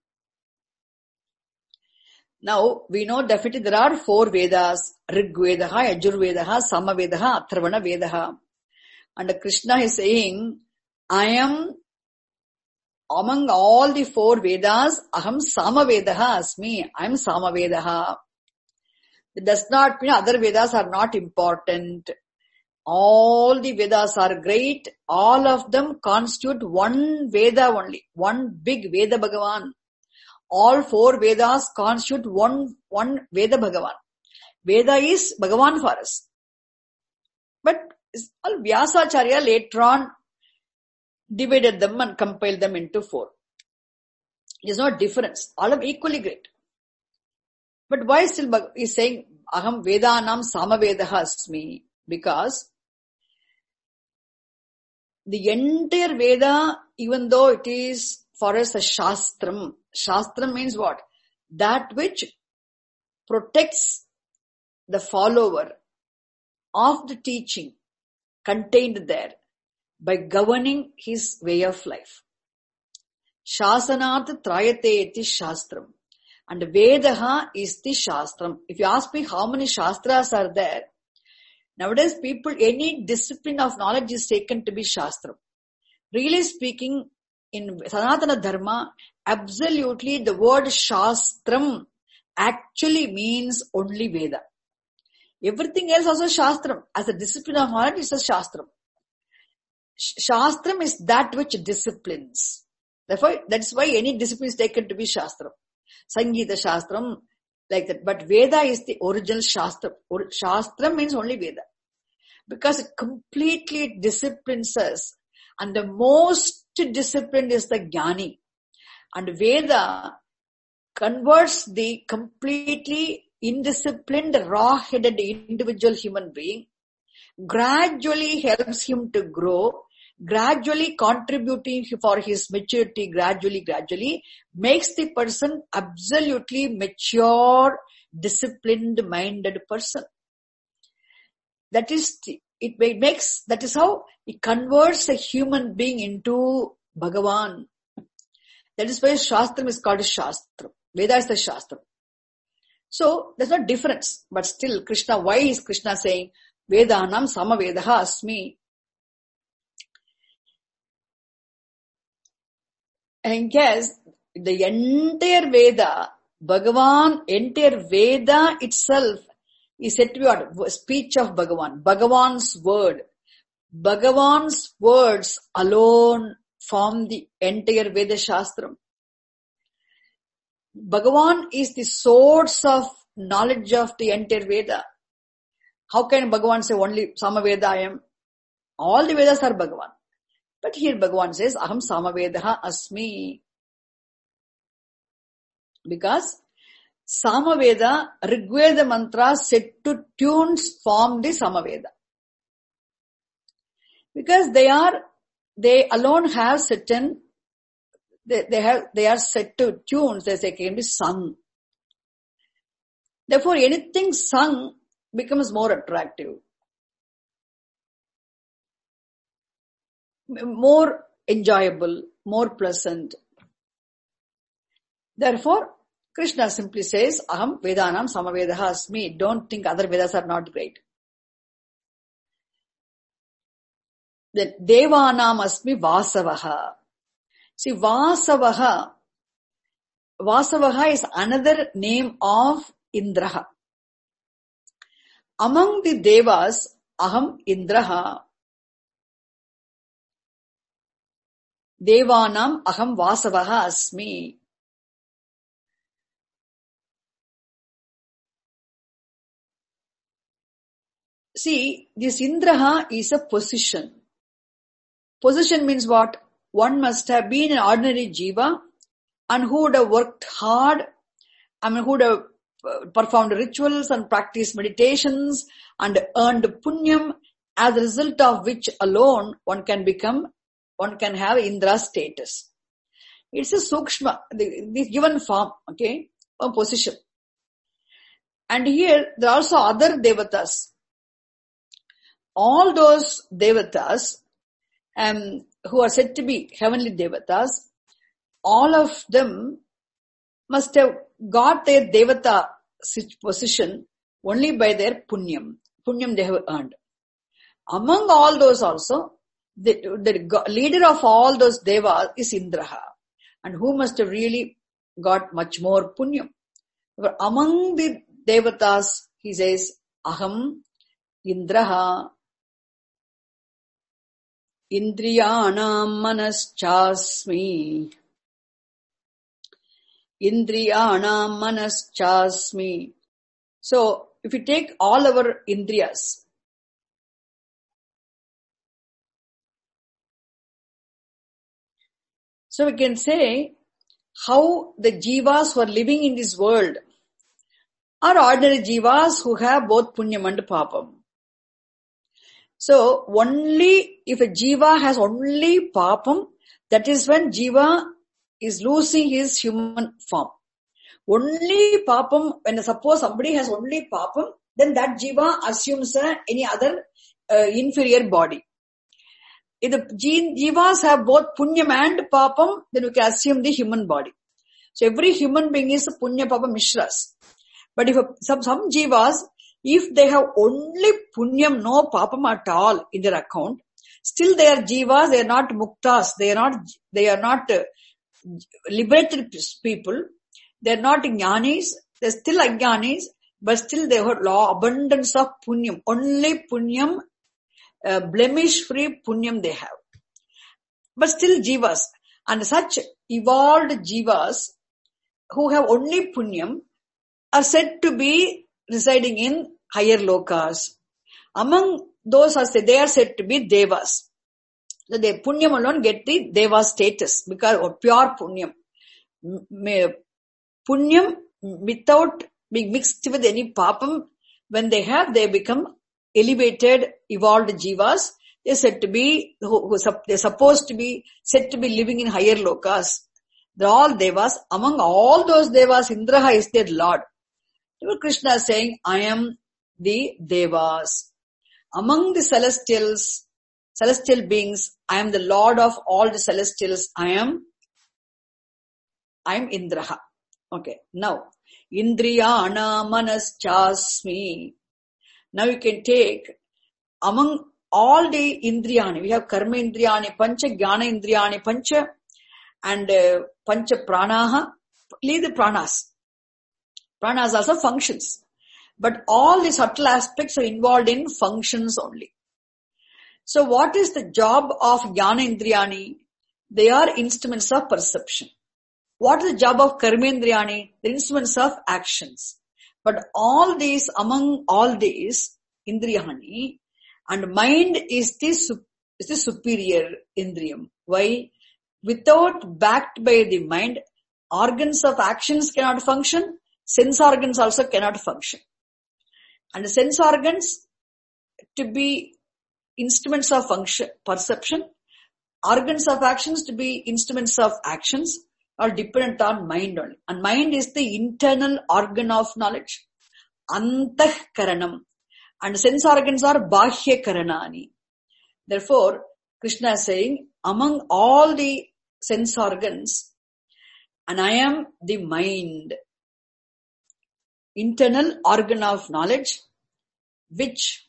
Now, we know definitely there are four Vedas, Rig Vedaha, Yajur Vedaha, Sama Vedaha, Atharvana Vedaha. And Krishna is saying, I am among all the four Vedas, Aham Sama Vedaha Asmi, I am Sama Vedaha. It does not mean other Vedas are not important. All the Vedas are great. All of them constitute one Veda only, one big Veda Bhagavan. All four Vedas constitute one, one Veda Bhagavan. Veda is Bhagavan for us. But all Vyasacharya later on divided them and compiled them into four. There is no difference. All are equally great. But why still he is saying, Aham Vedanam Samavedaha Asmi? Because the entire Veda, even though it is for us a Shastram, Shastram means what? That which protects the follower of the teaching contained there by governing his way of life. Shasanat Trayate iti Shastram. And Vedaha is the Shastram. If you ask me how many Shastras are there, nowadays people, any discipline of knowledge is taken to be Shastram. Really speaking, in Sanatana Dharma, absolutely the word Shastram actually means only Veda. Everything else also Shastram. As a discipline of knowledge, it's a Shastram. Shastram is that which disciplines. Therefore, that's why any discipline is taken to be Shastram. Sangeeta Shastram, like that. But Veda is the original Shastram. Shastram means only Veda. Because it completely disciplines us. And the most disciplined is the Jnani. And Veda converts the completely indisciplined, raw-headed individual human being, gradually helps him to grow, gradually contributing for his maturity, gradually, gradually, makes the person absolutely mature, disciplined-minded person. That is, it makes, that is how it converts a human being into Bhagavan. That is why Shastram is called Shastram. Veda is the Shastram. So, there's no difference. But still, Krishna, why is Krishna saying, Vedanam Samavedaha Asmi? And yes, the entire Veda, Bhagavan, entire Veda itself is said to be what? Speech of Bhagavan. Bhagavan's word. Bhagavan's words alone form the entire Veda Shastram. Bhagavan is the source of knowledge of the entire Veda. How can Bhagavan say only Samaveda I am? All the Vedas are Bhagavan. But here Bhagavan says, Aham Samavedaha Asmi. Because Samaveda, Rigveda mantra set to tunes form the Samaveda. Because they are, they alone have certain, they, they have, they are set to tunes, they say, can be sung. Therefore, anything sung becomes more attractive, more enjoyable, more pleasant. Therefore, Krishna simply says, Aham Vedanam Samavedaha Asmi. Don't think other Vedas are not great. Then Devanam Asmi Vasavaha. See, Vasavaha, Vasavaha is another name of Indraha. Among the Devas, Aham Indraha. Devanam Aham Vasavaha Asmi. See, this Indraha is a position. Position means what? One must have been an ordinary jiva and who would have worked hard, I mean who would have performed rituals and practiced meditations and earned punyam, as a result of which alone one can become, one can have Indra status. It's a sukshma, the, the given form, okay, a position. And here there are also other devatas. All those devatas um, who are said to be heavenly devatas, all of them must have got their devata position only by their punyam. Punyam they have earned. Among all those also, the, the leader of all those devas is Indraha. And who must have really got much more punyam. But among the devatas, he says, Aham Indraha Indriyanam Manaschasmi. Indriyanam Manaschasmi. So, if you take all our Indriyas, so we can say how the jivas who are living in this world are ordinary jivas who have both punyam and papam. So, only if a jiva has only papam, that is when jiva is losing his human form. Only papam, when suppose somebody has only papam, then that jiva assumes uh, any other uh, inferior body. If the jivas have both punyam and papam, then we can assume the human body. So every human being is punya papa mishras. But if a, some, some jivas, if they have only punyam, no papam at all in their account, still they are jivas, they are not muktas, they are not, they are not uh, liberated people, they are not jnanis, they are still ajnanis, but still they have law, abundance of punyam, only punyam, uh, blemish-free punyam they have. But still jivas, and such evolved jivas who have only punyam are said to be residing in higher lokas. Among those are said, they are said to be devas. So they punyam alone get the deva status because of pure punyam. Punyam without being mixed with any papam, when they have, they become elevated, evolved jivas. They are said to be, who, who, they are supposed to be, said to be living in higher lokas. They are all devas. Among all those devas, Indraha is their Lord. Krishna is saying, I am the devas. Among the celestials, celestial beings, I am the Lord of all the celestials. I am, I am Indraha. Okay, now, Indriyana Manaschasmi. Now you can take, among all the Indriyani, we have Karma Indriyani Pancha, Jnana Indriyani Pancha, and uh, Pancha Pranaha. Leave the Pranas. Prana is also functions. But all the subtle aspects are involved in functions only. So what is the job of Jnana Indriyani? They are instruments of perception. What is the job of Karmendriyani? The instruments of actions. But all these, among all these, Indriyani, and mind is the, is the superior Indriyam. Why? Without backed by the mind, organs of actions cannot function, sense organs also cannot function. And the sense organs to be instruments of function, perception, organs of actions to be instruments of actions are dependent on mind only. And mind is the internal organ of knowledge. Antahkaranam. And sense organs are Bahya Karanani. Therefore, Krishna is saying, among all the sense organs, and I am the mind, internal organ of knowledge, which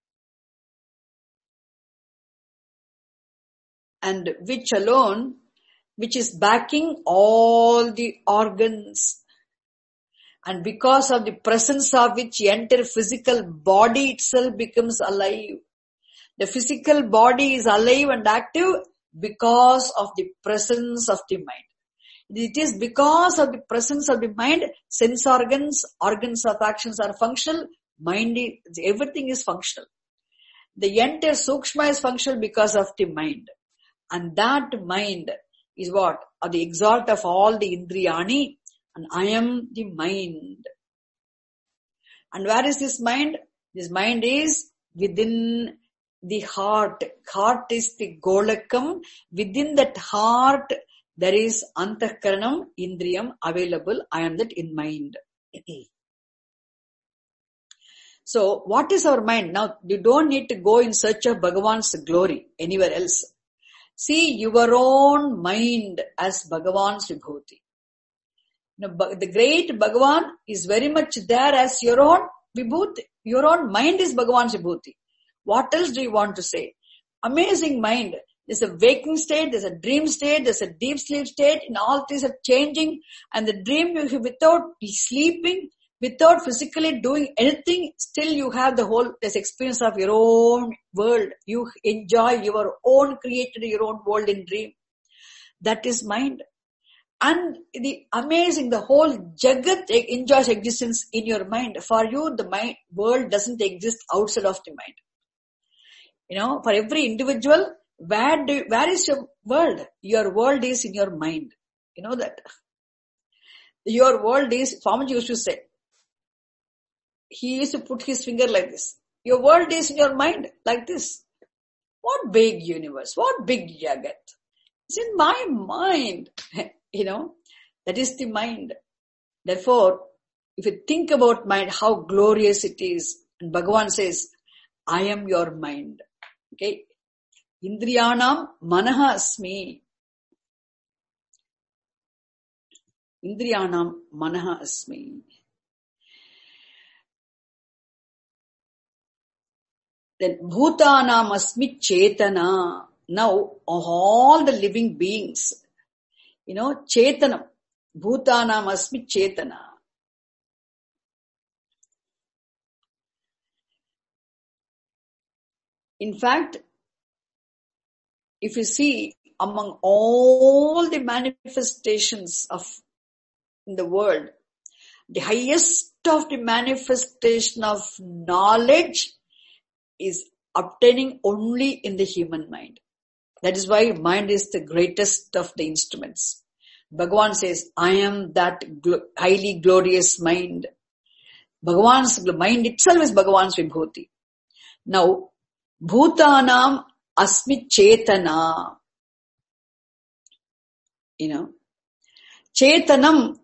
and which alone, which is backing all the organs, and because of the presence of which the entire physical body itself becomes alive. The physical body is alive and active because of the presence of the mind. It is because of the presence of the mind, sense organs, organs of actions are functional, mind is, everything is functional. The entire Sukshma is functional because of the mind. And that mind is what? Are the exalt of all the Indriyani, and I am the mind. And where is this mind? This mind is within the heart. Heart is the Golakam. Within that heart, there is Antahkaranam, Indriyam available. I am that in mind. So, what is our mind? Now, you don't need to go in search of Bhagavan's glory anywhere else. See your own mind as Bhagavan's Vibhuti. Now, the great Bhagavan is very much there as your own Vibhuti. Your own mind is Bhagavan's Vibhuti. What else do you want to say? Amazing mind. There's a waking state, there's a dream state, there's a deep sleep state, and all things are changing. And the dream, you without sleeping, without physically doing anything, still you have the whole this experience of your own world. You enjoy your own created, your own world in dream. That is mind. And the amazing, the whole Jagat enjoys existence in your mind. For you, the mind, world doesn't exist outside of the mind. You know, for every individual, where do, where is your world? Your world is in your mind. You know that. Your world is, Swamiji used to say, he used to put his finger like this. Your world is in your mind, like this. What big universe? What big Jagat? It's in my mind. You know, that is the mind. Therefore, if you think about mind, how glorious it is. And Bhagavan says, I am your mind. Okay. Indriyanam manaha asmi. Indriyanam manaha asmi. Then bhutanam asmi chetana. Now, all the living beings, you know, chetanam. Bhutanam asmi chetana. In fact, if you see among all the manifestations of in the world, the highest of the manifestation of knowledge is obtaining only in the human mind. That is why mind is the greatest of the instruments. Bhagavan says, I am that gl- highly glorious mind. Bhagavan's mind itself is Bhagavan's Vibhuti. Now, Bhutanam asmi chetana. You know, Chetanam,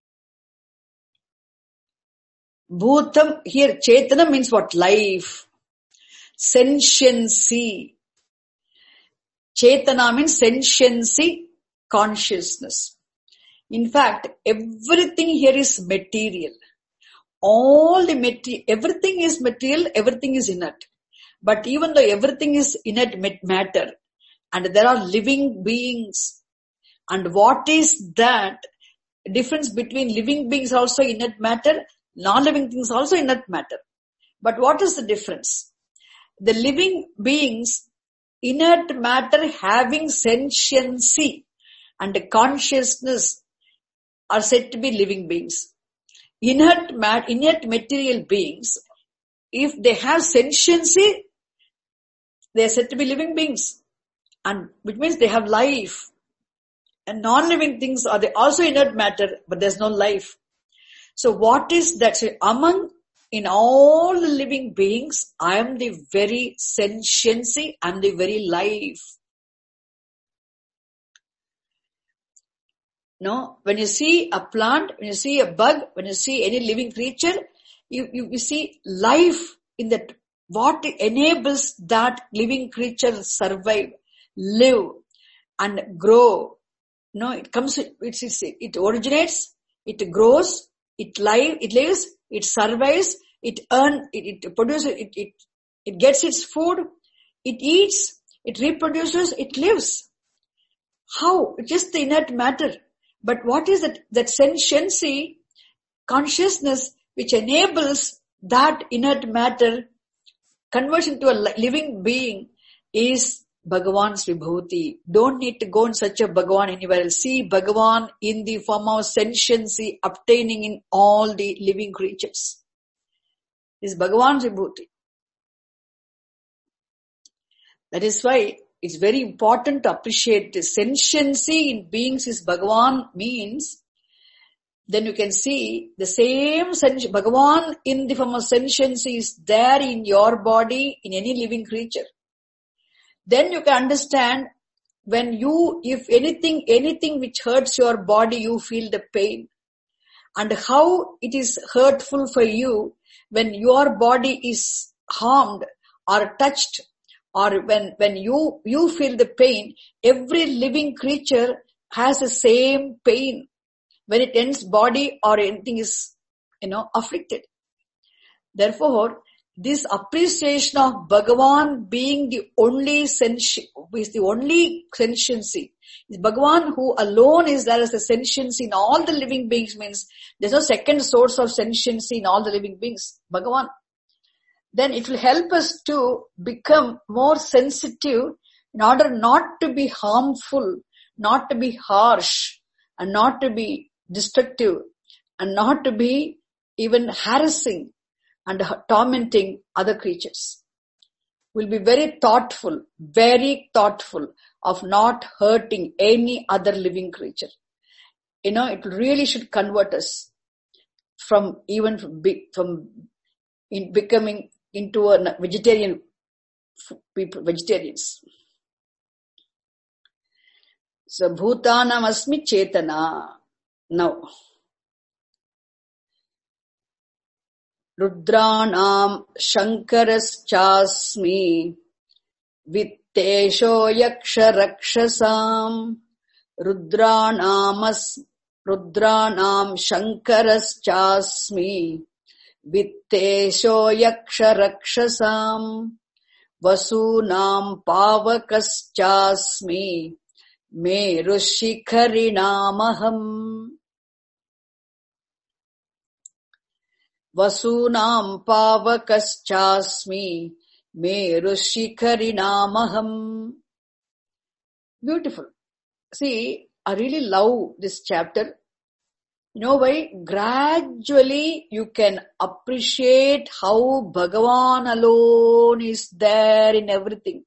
Bhutam, here Chetana means what? Life. Sentiency. Chetana means sentiency, consciousness. In fact, everything here is material. All the material, everything is material, everything is inert. But even though everything is inert matter, and there are living beings, and what is that? difference between living beings also inert matter, non-living things also inert matter. But what is the difference? The living beings, inert matter having sentiency and consciousness are said to be living beings. Inert, mat- inert material beings, if they have sentiency, they are said to be living beings, and which means they have life. And non-living things are they also inert matter, but there's no life. So what is that? So among, in all the living beings, I am the very sentiency, I am the very life. No, when you see a plant, when you see a bug, when you see any living creature, you, you, you see life in that. What enables that living creature survive, live, and grow? No, it comes, it's, it's, it originates, it grows, it live, it lives, it survives, it earns, it, it produces, it, it, it gets its food, it eats, it reproduces, it lives. How? It's just the inert matter. But what is that, that sentiency, consciousness, which enables that inert matter conversion to a living being is Bhagavan's Vibhuti. Don't need to go and search a Bhagavan anywhere else. See Bhagavan in the form of sentiency obtaining in all the living creatures. This is Bhagavan's Vibhuti. That is why it's very important to appreciate the sentiency in beings is Bhagavan means, then you can see the same senti- Bhagavan in the form of sentiency is there in your body, in any living creature. Then you can understand when you, if anything, anything which hurts your body, you feel the pain. And how it is hurtful for you when your body is harmed or touched, or when, when you, you feel the pain. Every living creature has the same pain when it ends body or anything is, you know, afflicted. Therefore, this appreciation of Bhagavan being the only senti- is the only sentiency. It's Bhagavan who alone is there as a sentiency in all the living beings, means there's no second source of sentiency in all the living beings. Bhagavan. Then it will help us to become more sensitive in order not to be harmful, not to be harsh, and not to be destructive, and not to be even harassing and tormenting other creatures. We'll be very thoughtful, very thoughtful of not hurting any other living creature. You know, it really should convert us from even from, from in becoming into a vegetarian people, vegetarians. So, bhutanam asmi chetana. Now, Rudranam Shankaraschasmi Vittesho Yaksha Rakshasam Rudranamas Rudranam Shankaraschasmi Vittesho Yaksha Rakshasam Vasunam Pavakaschasmi Merushikharinamaham Vasunam Pavakaschasmi Merushikharinamaham. Beautiful. See, I really love this chapter. You know why? Gradually you can appreciate how Bhagavan alone is there in everything.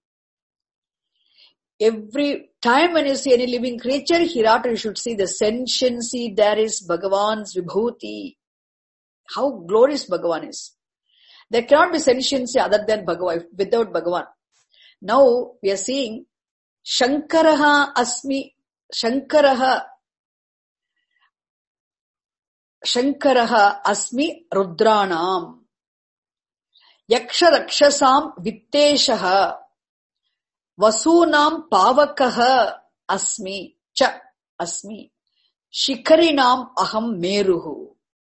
Every time when you see any living creature, hereafter you should see the sentiency there is Bhagavan's Vibhuti. How glorious Bhagavan is. There cannot be sentiency other than Bhagavan, without Bhagavan. Now we are seeing Shankaraha Asmi, Shankaraha, Shankaraha Asmi Rudranam, Yaksha Rakshasam Vitteshaha, Vasunam Pavakaha Asmi, Cha Asmi, Shikharinam Aham Meruhu.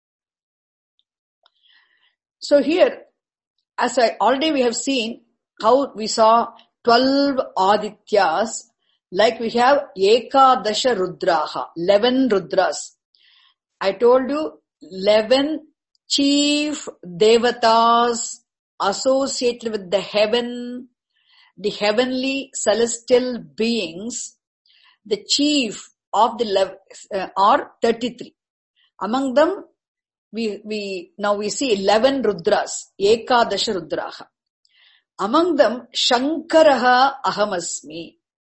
So here, as I already we have seen how we saw twelve Adityas, like we have Ekadasha Rudraha, eleven Rudras. I told you eleven chief devatas associated with the heaven, the heavenly celestial beings. The chief of the eleven uh, are thirty-three. Among them, we we now we see eleven Rudras, Ekadasha Rudraha. Among them, Shankaraha Ahamasmi.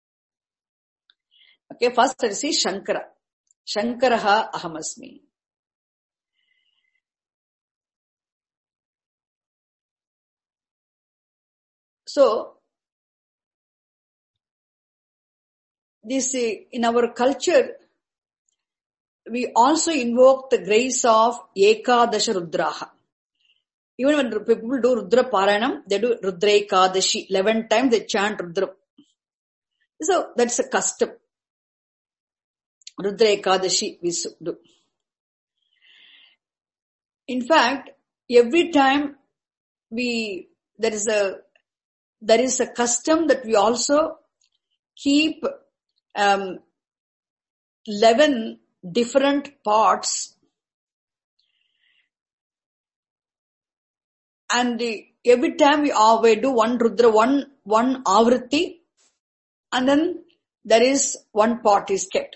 Okay, first let's see Shankara. Shankaraha Ahamasmi. So, this in our culture, we also invoke the grace of Ekadasha Rudraha. Even when people do Rudra Paranam, they do Rudra Ekadashi. eleven times they chant Rudra. So, that's a custom. Rudra Ekadashi we do. In fact, every time we, there is a, there is a custom that we also keep um, eleven different parts, and the, every time we, uh, we do one Rudra, one, one Avriti, and then there is one part is kept.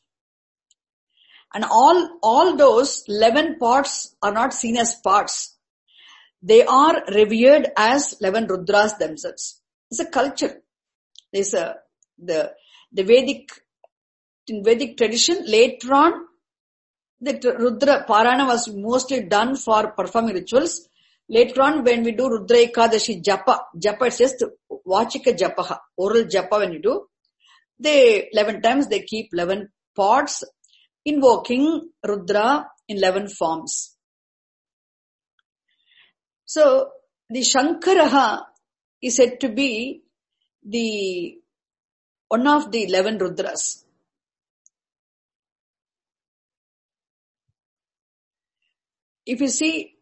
And all, all those eleven parts are not seen as parts. They are revered as eleven Rudras themselves. It's a culture. There's a, the, the Vedic, in Vedic tradition, later on, the Rudra Parana was mostly done for performing rituals. Later on, when we do Rudra Ekadashi Japa, Japa is just Vachika Japaha, oral Japa when you do, they, eleven times they keep eleven parts, invoking Rudra in eleven forms. So, the Shankaraha is said to be the, one of the eleven Rudras. If you see,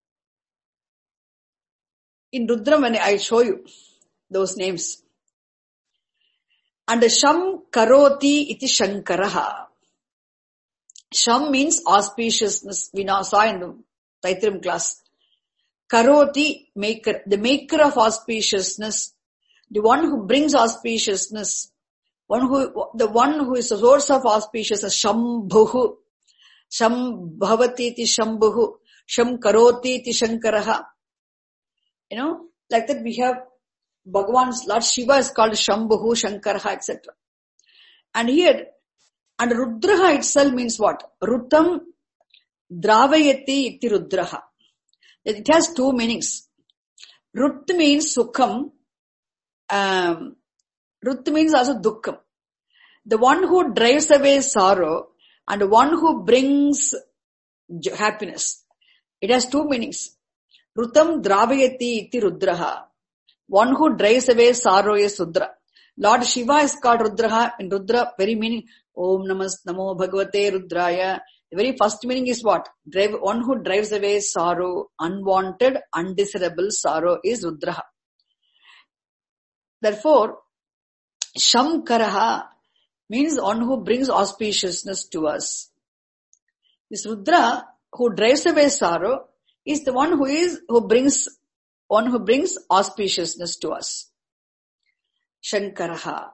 in Rudra, when I show you those names, and Sham Karoti iti Shankaraha. Sham means auspiciousness. We now saw in the Taitrim class. Karoti, maker, the maker of auspiciousness, the one who brings auspiciousness, one who, the one who is the source of auspiciousness, Shambhuhu, Sham Bhavati iti Shambhuhu, Sham Karoti iti Shankaraha. You know, like that we have Bhagavan's Lord Shiva is called Shambhuhu, Shankaraha, et cetera. And here, and Rudraha itself means what? Rutam Dravayati iti Rudraha. It has two meanings. Rut means Sukham. Um, Rut means also Dukkham. The one who drives away sorrow and one who brings happiness. It has two meanings. Rutam Dravayati iti Rudraha. One who drives away sorrow is Rudra. Lord Shiva is called Rudraha. In Rudra, very meaning, Om Namas Namo Bhagavate Rudraya. The very first meaning is what? Drive, one who drives away sorrow, unwanted, undesirable sorrow is Rudraha. Therefore, Shamkaraha means one who brings auspiciousness to us. This Rudra who drives away sorrow is the one who is, who brings, one who brings auspiciousness to us. Shankaraha.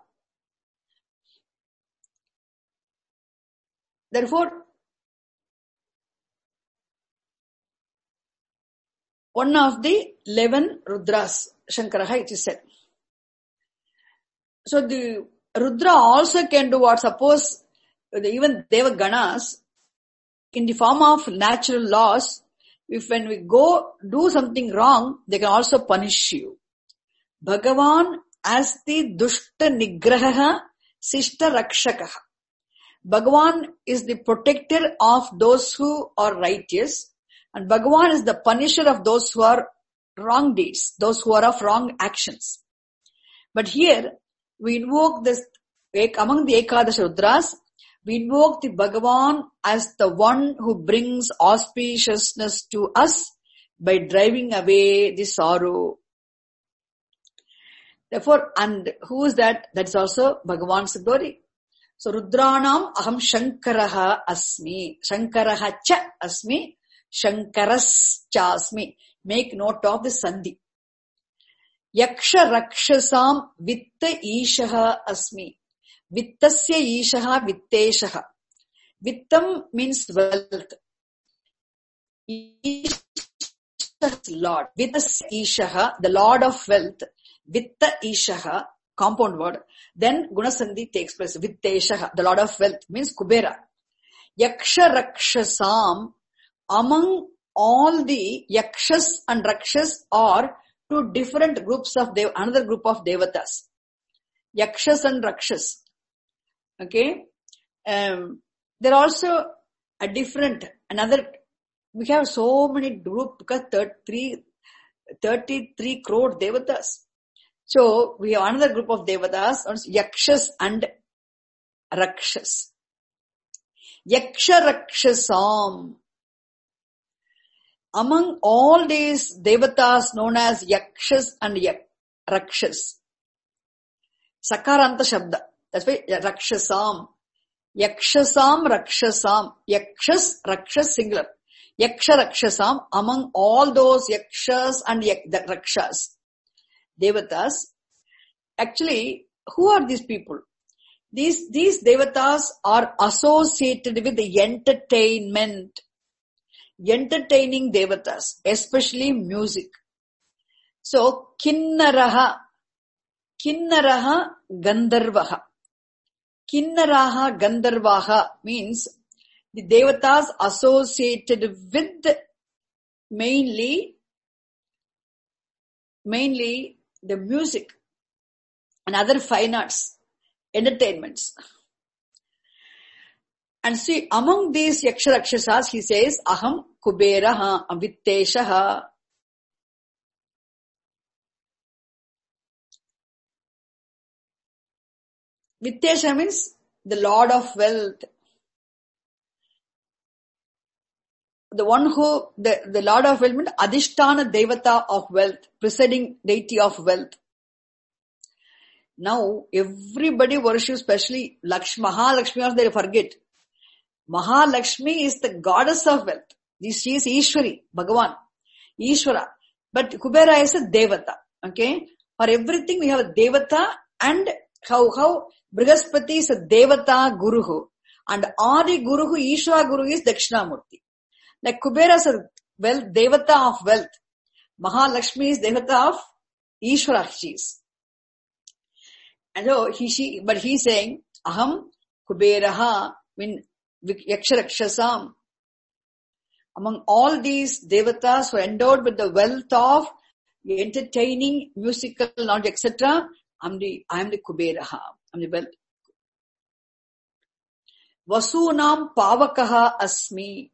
Therefore, one of the eleven Rudras, Shankaraha, it is said. So the Rudra also can do what? Suppose even Devaganas, in the form of natural laws, if when we go do something wrong, they can also punish you. Bhagavan as the Dushta Nigraha Sishta Rakshakaha. Bhagavan is the protector of those who are righteous, and Bhagavan is the punisher of those who are wrong deeds, those who are of wrong actions. But here, we invoke this, among the Ekadasha Rudras, we invoke the Bhagavan as the one who brings auspiciousness to us by driving away the sorrow. Therefore, and who is that? That's also Bhagavan's glory. So Rudranam aham Shankaraha asmi. Shankaraha cha asmi. Shankaras cha asmi. Make note of the sandhi. Yaksha rakshasam vitta ishaha asmi. Vittasya ishaha vitteshaha. Vittam means wealth. Lord. Vittasya ishaha, the Lord of wealth. Vitta ishaha, compound word. Then Gunasandhi takes place. Vitteshaha, the Lord of wealth, means Kubera. Yaksha rakshasam, among all the Yakshas and Rakshas are two different groups of Dev, another group of Devatas. Yakshas and Rakshas. Okay. Um, they're also a different, another, we have so many groups because thirty-three, thirty-three crore Devatas. So, we have another group of Devatas, Yakshas and Rakshas. Yaksha Rakshasam. Among all these Devatas known as Yakshas and Yak- Rakshas. Sakaranta Shabda. That's why Rakshasam. Yakshasam Rakshasam. Yakshas, Rakshas singular. Yaksha Rakshasam. Among all those Yakshas and Yak- the Rakshas. Devatas. Actually, who are these people? These, these Devatas are associated with the entertainment. Entertaining Devatas, especially music. So, Kinnaraha, Kinnaraha Gandharvaha. Kinnaraha Gandharvaha means the Devatas associated with mainly, mainly the music and other fine arts, entertainments. And see, among these Yaksha Rakshasas, he says, Aham Kuberaha Vitteshaha. Vittesha means the Lord of wealth. The one who, the, the Lord of wealth means Adhisthana Devata of wealth, presiding deity of wealth. Now, everybody worships, especially Lakshmi, Mahalakshmi, or they forget. Mahalakshmi is the goddess of wealth. She is Ishwari, Bhagavan, Ishwara. But Kubera is a Devata. Okay? For everything we have a Devata, and how, how Brihaspati is a Devata Guruhu. And Adi Guruhu, Ishwara Guru is Dakshinamurti. Like Kubera is a wealth, Devata of wealth. Mahalakshmi is Devata of Ishwara, she is. And so he, she, but he is saying, Aham Kuberaha, mean Yaksha Rakshasam. Among all these Devatas who are endowed with the wealth of entertaining, musical knowledge, et cetera, I am the, I am the Kuberaha. I am the wealth. Vasunam Pavakaha Asmi.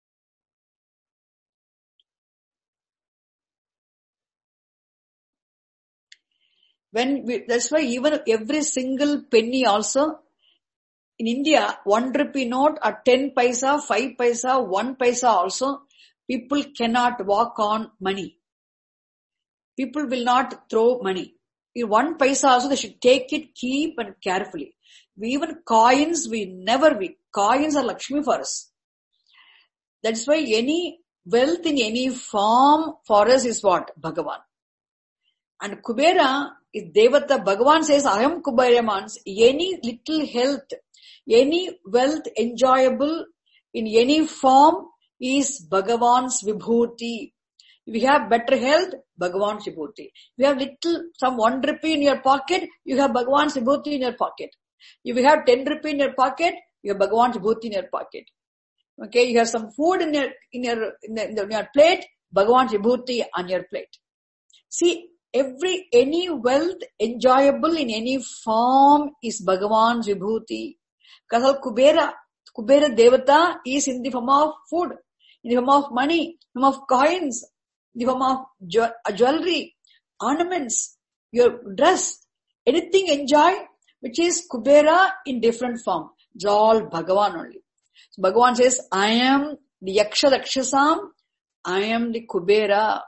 When we, that's why even every single penny also, in India, one rupee note or ten paisa, five paisa, one paisa also, people cannot walk on money. People will not throw money. In one paisa also, they should take it, keep and carefully. We even coins, we never, we, coins are Lakshmi for us. That's why any wealth in any form for us is what? Bhagavan. And Kubera is Devata. Bhagavan says, I am Kubera means any little health, any wealth enjoyable in any form is Bhagavan's Vibhuti. If you have better health, Bhagavan's Vibhuti. If you have little, some one rupee in your pocket, you have Bhagavan's Vibhuti in your pocket. If you have ten rupee in your pocket, you have Bhagavan's Vibhuti in your pocket. Okay, you have some food in your, in your, in, the, in your plate, Bhagavan's Vibhuti on your plate. See, every, any wealth enjoyable in any form is Bhagavan's Vibhuti. Because Kubera, Kubera Devata is in the form of food, in the form of money, in the form of coins, in the form of jewelry, ornaments, your dress, anything enjoy, which is Kubera in different form. It's all Bhagavan only. So Bhagavan says, I am the Yaksha Rakshasam, I am the Kubera.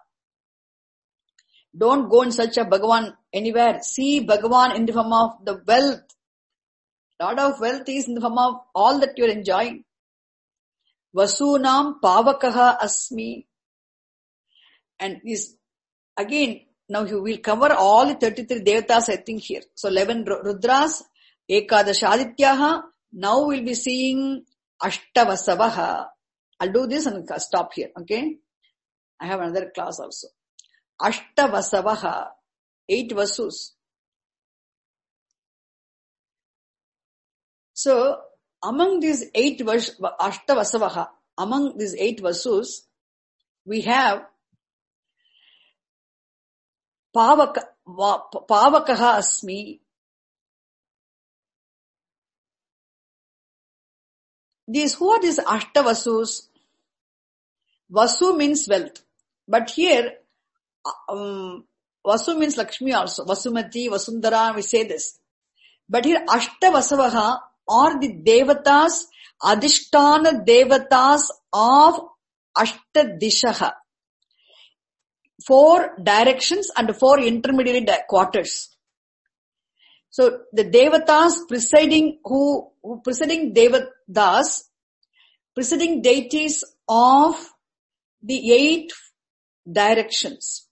Don't go and search a Bhagavan anywhere. See Bhagavan in the form of the wealth. Lot of wealth is in the form of all that you're enjoying. Vasunam pavakaha asmi. And is, again, now you will cover all the thirty-three devatas, I think, here. So eleven Rudras, Ekadash Adityaha. Now we'll be seeing Ashtavasavaha. I'll do this and stop here, okay? I have another class also. Ashtavasavaha. Eight Vasus. So, among these eight Ashtavasavaha, among these eight Vasus, we have Pavaka, Pavakaha Asmi. These, who are these Ashtavasus? Vasu means wealth. But here, um, Vasu means Lakshmi also. Vasumati, Vasundara, we say this. But here, Ashtavasavaha are the devatas, Adhishtana devatas of Ashtadishaha. Four directions and four intermediary quarters. So the devatas presiding, who, who presiding devatas, presiding deities of the eight directions.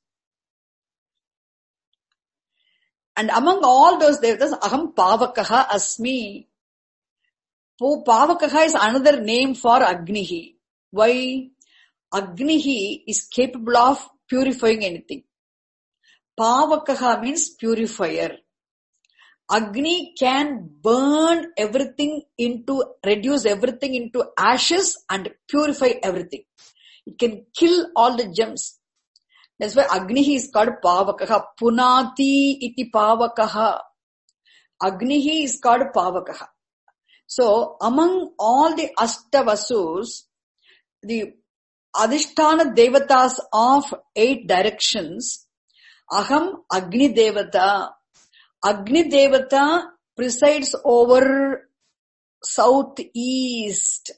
And among all those devatas, Aham Pavakaha Asmi. Pavakaha is another name for Agnihi. Why? Agnihi is capable of purifying anything. Pavakaha means purifier. Agni can burn everything into, reduce everything into ashes and purify everything. It can kill all the germs. That's why Agnihi is called Pavakaha. Punati iti Pavakaha. Agnihi is called Pavakaha. So, among all the Ashtavasus, the Adhishtana devatas of eight directions, Aham Agni Devata. Agni Devata presides over southeast.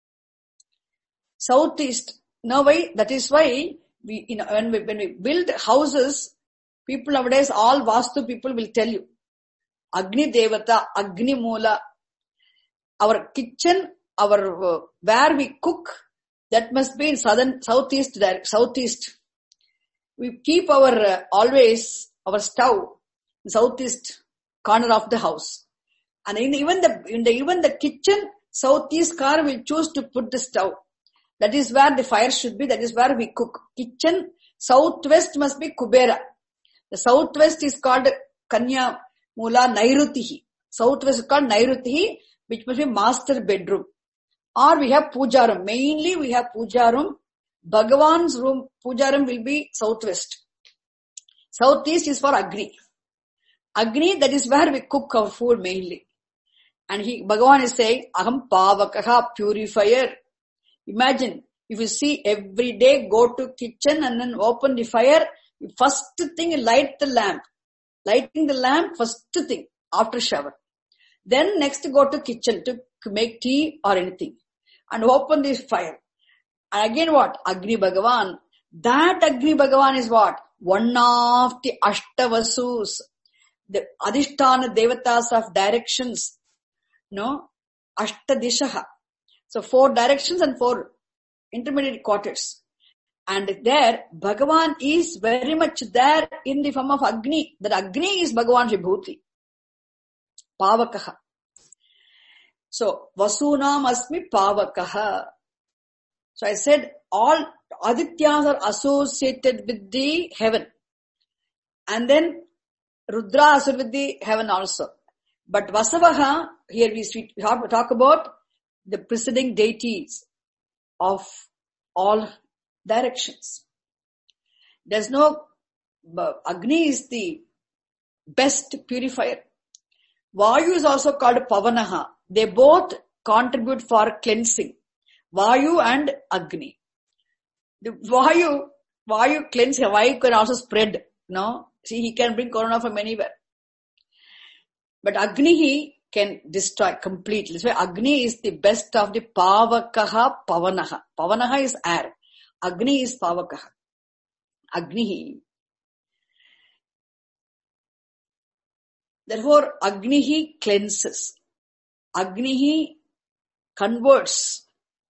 Southeast. Now why? That is why we, you know, when we, when we build houses, people nowadays, all Vastu people will tell you, Agni Devata, Agni Moola. Our kitchen, our, uh, where we cook, that must be in southern, southeast, direct, southeast. We keep our, uh, always, our stove, in southeast corner of the house. And in even the, in the, even the kitchen, southeast corner will choose to put the stove. That is where the fire should be, that is where we cook. Kitchen, southwest must be Kubera. The southwest is called Kanya Mula Nairutihi. Southwest is called Nairutihi, which must be master bedroom. Or we have pujaram. Mainly we have pujaram. Bhagavan's room, pujaram will be southwest. Southeast is for Agni. Agni, that is where we cook our food mainly. And he, Bhagavan is saying, Aham Pavakaha, purifier. Imagine, if you see every day, go to kitchen and then open the fire, first thing, light the lamp. Lighting the lamp, first thing, after shower. Then next go to kitchen to make tea or anything. And open the fire. And again what? Agni Bhagavan. That Agni Bhagavan is what? One of the Ashtavasus. The Adhishtana devatas of directions. No? Ashtadishaha. So four directions and four intermediate quarters. And there, Bhagavan is very much there in the form of Agni. That Agni is Bhagavan's Vibhuti. Pavakaha. So, Vasunam Asmi Pavakaha. So I said all Adityas are associated with the heaven. And then Rudra is with the heaven also. But Vasavaha, here we talk about the preceding deities of all directions. There's no, Agni is the best purifier. Vayu is also called Pavanaha. They both contribute for cleansing. Vayu and Agni. The Vayu, Vayu cleanses, Vayu can also spread. No? See, he can bring corona from anywhere. But Agni, he can destroy completely. So Agni is the best of the Pavakaha, Pavanaha. Pavanaha is air. Agni is Pavakaha. Agni. Therefore, Agni cleanses. Agni converts.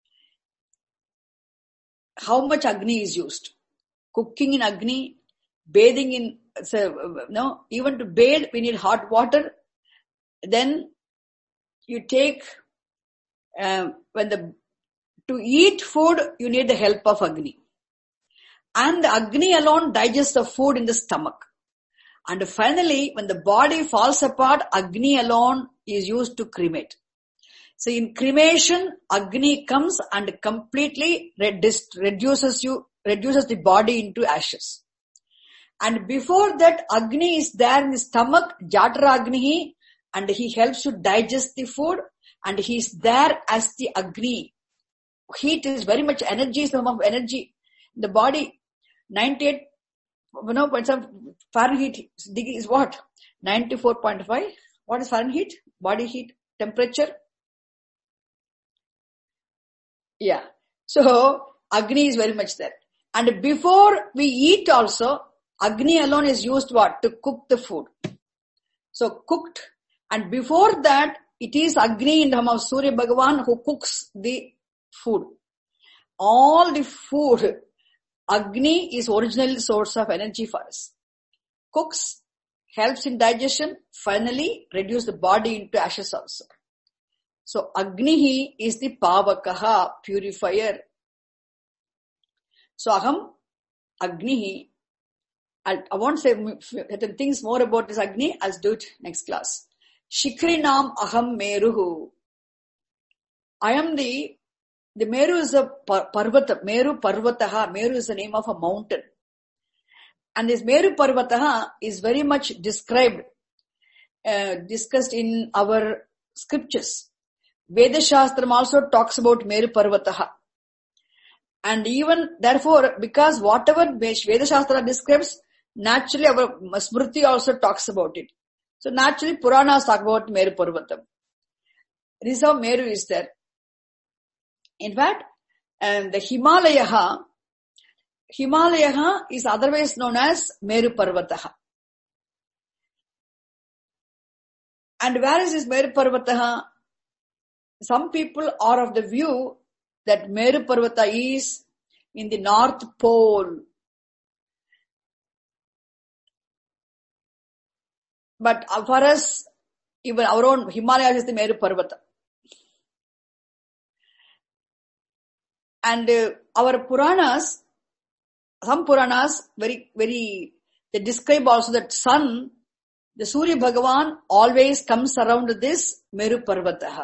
How much Agni is used? Cooking in Agni, bathing in, so, no, even to bathe we need hot water. Then you take, uh, when the, to eat food you need the help of Agni. And the Agni alone digests the food in the stomach. And finally, when the body falls apart, Agni alone is used to cremate. So in cremation, Agni comes and completely reduces you, reduces the body into ashes. And before that, Agni is there in the stomach, Jatra Agni, and he helps to digest the food, and he is there as the Agni. Heat is very much energy, some of energy. The body, ninety-eight, you know, some Fahrenheit degree is what? ninety-four point five. What is Fahrenheit? Body heat, temperature. Yeah. So, Agni is very much there. And before we eat also, Agni alone is used what? To cook the food. So, cooked. And before that, it is Agni in the form of Surya Bhagavan who cooks the food. All the food, Agni is original source of energy for us. Cooks, helps in digestion, finally reduce the body into ashes also. So Agnihi is the Pavakaha, purifier. So Aham Agnihi. I, I won't say certain things more about this Agni. I'll do it next class. Shikrinam Aham Meruhu. I am the, the Meru is a Parvata, Meru Parvataha. Meru is the name of a mountain. And this Meru Parvataha is very much described, uh, discussed in our scriptures. Veda Shastram also talks about Meru Parvataha. And even therefore, because whatever Veda Shastra describes, naturally our Smriti also talks about it. So naturally Puranas talk about Meru Parvatam. This is how Meru is there. In fact, and the Himalaya, Himalaya is otherwise known as Meru Parvataha. And where is this Meru Parvataha? Some people are of the view that Meru Parvata is in the North Pole. But for us, even our own Himalayas is the Meru Parvata. And uh, our Puranas, some Puranas, very, very, they describe also that sun, the Surya Bhagavan always comes around this Meru Parvataha.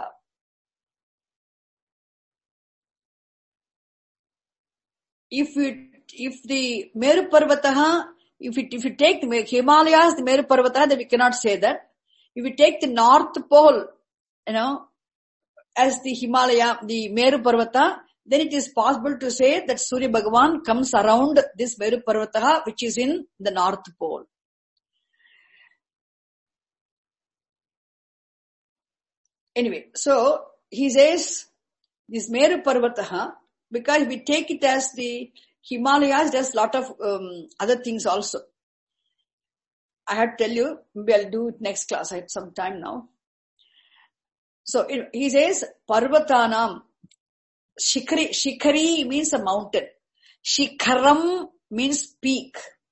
If we, if the Meru Parvataha, if it, if you take the Himalayas, the Meru Parvataha, then we cannot say that. If we take the North Pole, you know, as the Himalaya, the Meru Parvata, then it is possible to say that Surya Bhagavan comes around this Meru Parvataha, which is in the North Pole. Anyway, so he says this Meru Parvataha, because we take it as the Himalayas, there's a lot of um, other things also. I have to tell you, maybe I'll do it next class. I have some time now. So it, he says, Parvatanam, Shikari, Shikari means a mountain. Shikaram means peak.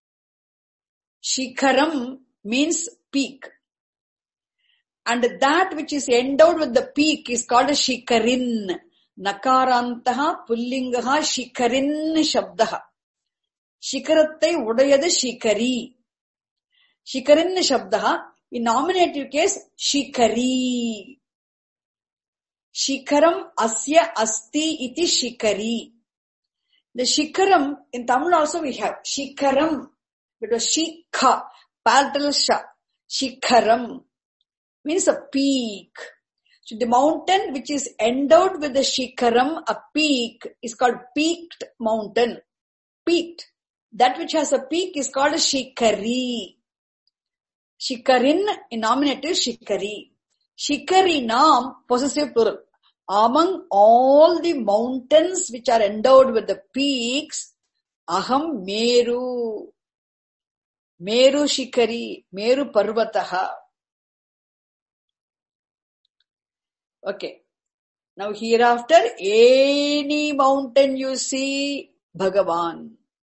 Shikaram means peak. And that which is endowed with the peak is called a Shikarin. Nakarantaha pullingaha Shikarin shabdaha. Shikaratte udayada Shikari. Shikarin shabdaha. In nominative case, Shikari. Shikaram asya asti iti Shikari. The Shikaram, in Tamil also we have Shikaram. It was Shikha, palatal sha. Shikaram means a peak. So the mountain which is endowed with the Shikaram, a peak, is called peaked mountain. Peaked. That which has a peak is called a Shikari. Shikarin, in nominative, Shikari. Shikarinam, possessive plural. Among all the mountains which are endowed with the peaks, Aham Meru. Meru Shikari. Meru Parvataha. Okay. Now hereafter, any mountain you see, Bhagavan.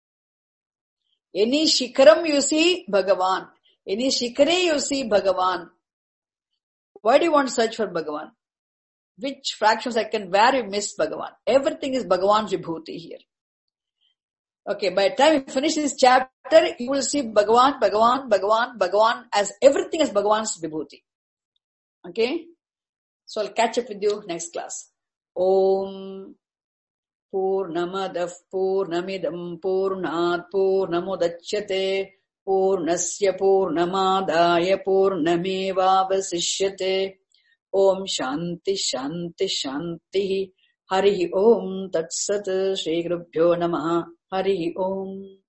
Any shikaram you see, Bhagavan. Any shikare you see, Bhagavan. Why do you want to search for Bhagavan? Which fraction of a second, where you miss Bhagavan? Everything is Bhagavan's vibhuti here. Okay, by the time you finish this chapter, you will see Bhagavan, Bhagavan, Bhagavan, Bhagavan as everything as Bhagavan's vibhuti. Okay? So I'll catch up with you next class. Om Purnamadah Purnamidam Purnat Purnamudachyate Purnasya Purnamadaya Purnamevavasishyate. Om Shanti Shanti Shanti. Hari Om Tat Sat. Shri Gurubhyo Namaha. Hari Om.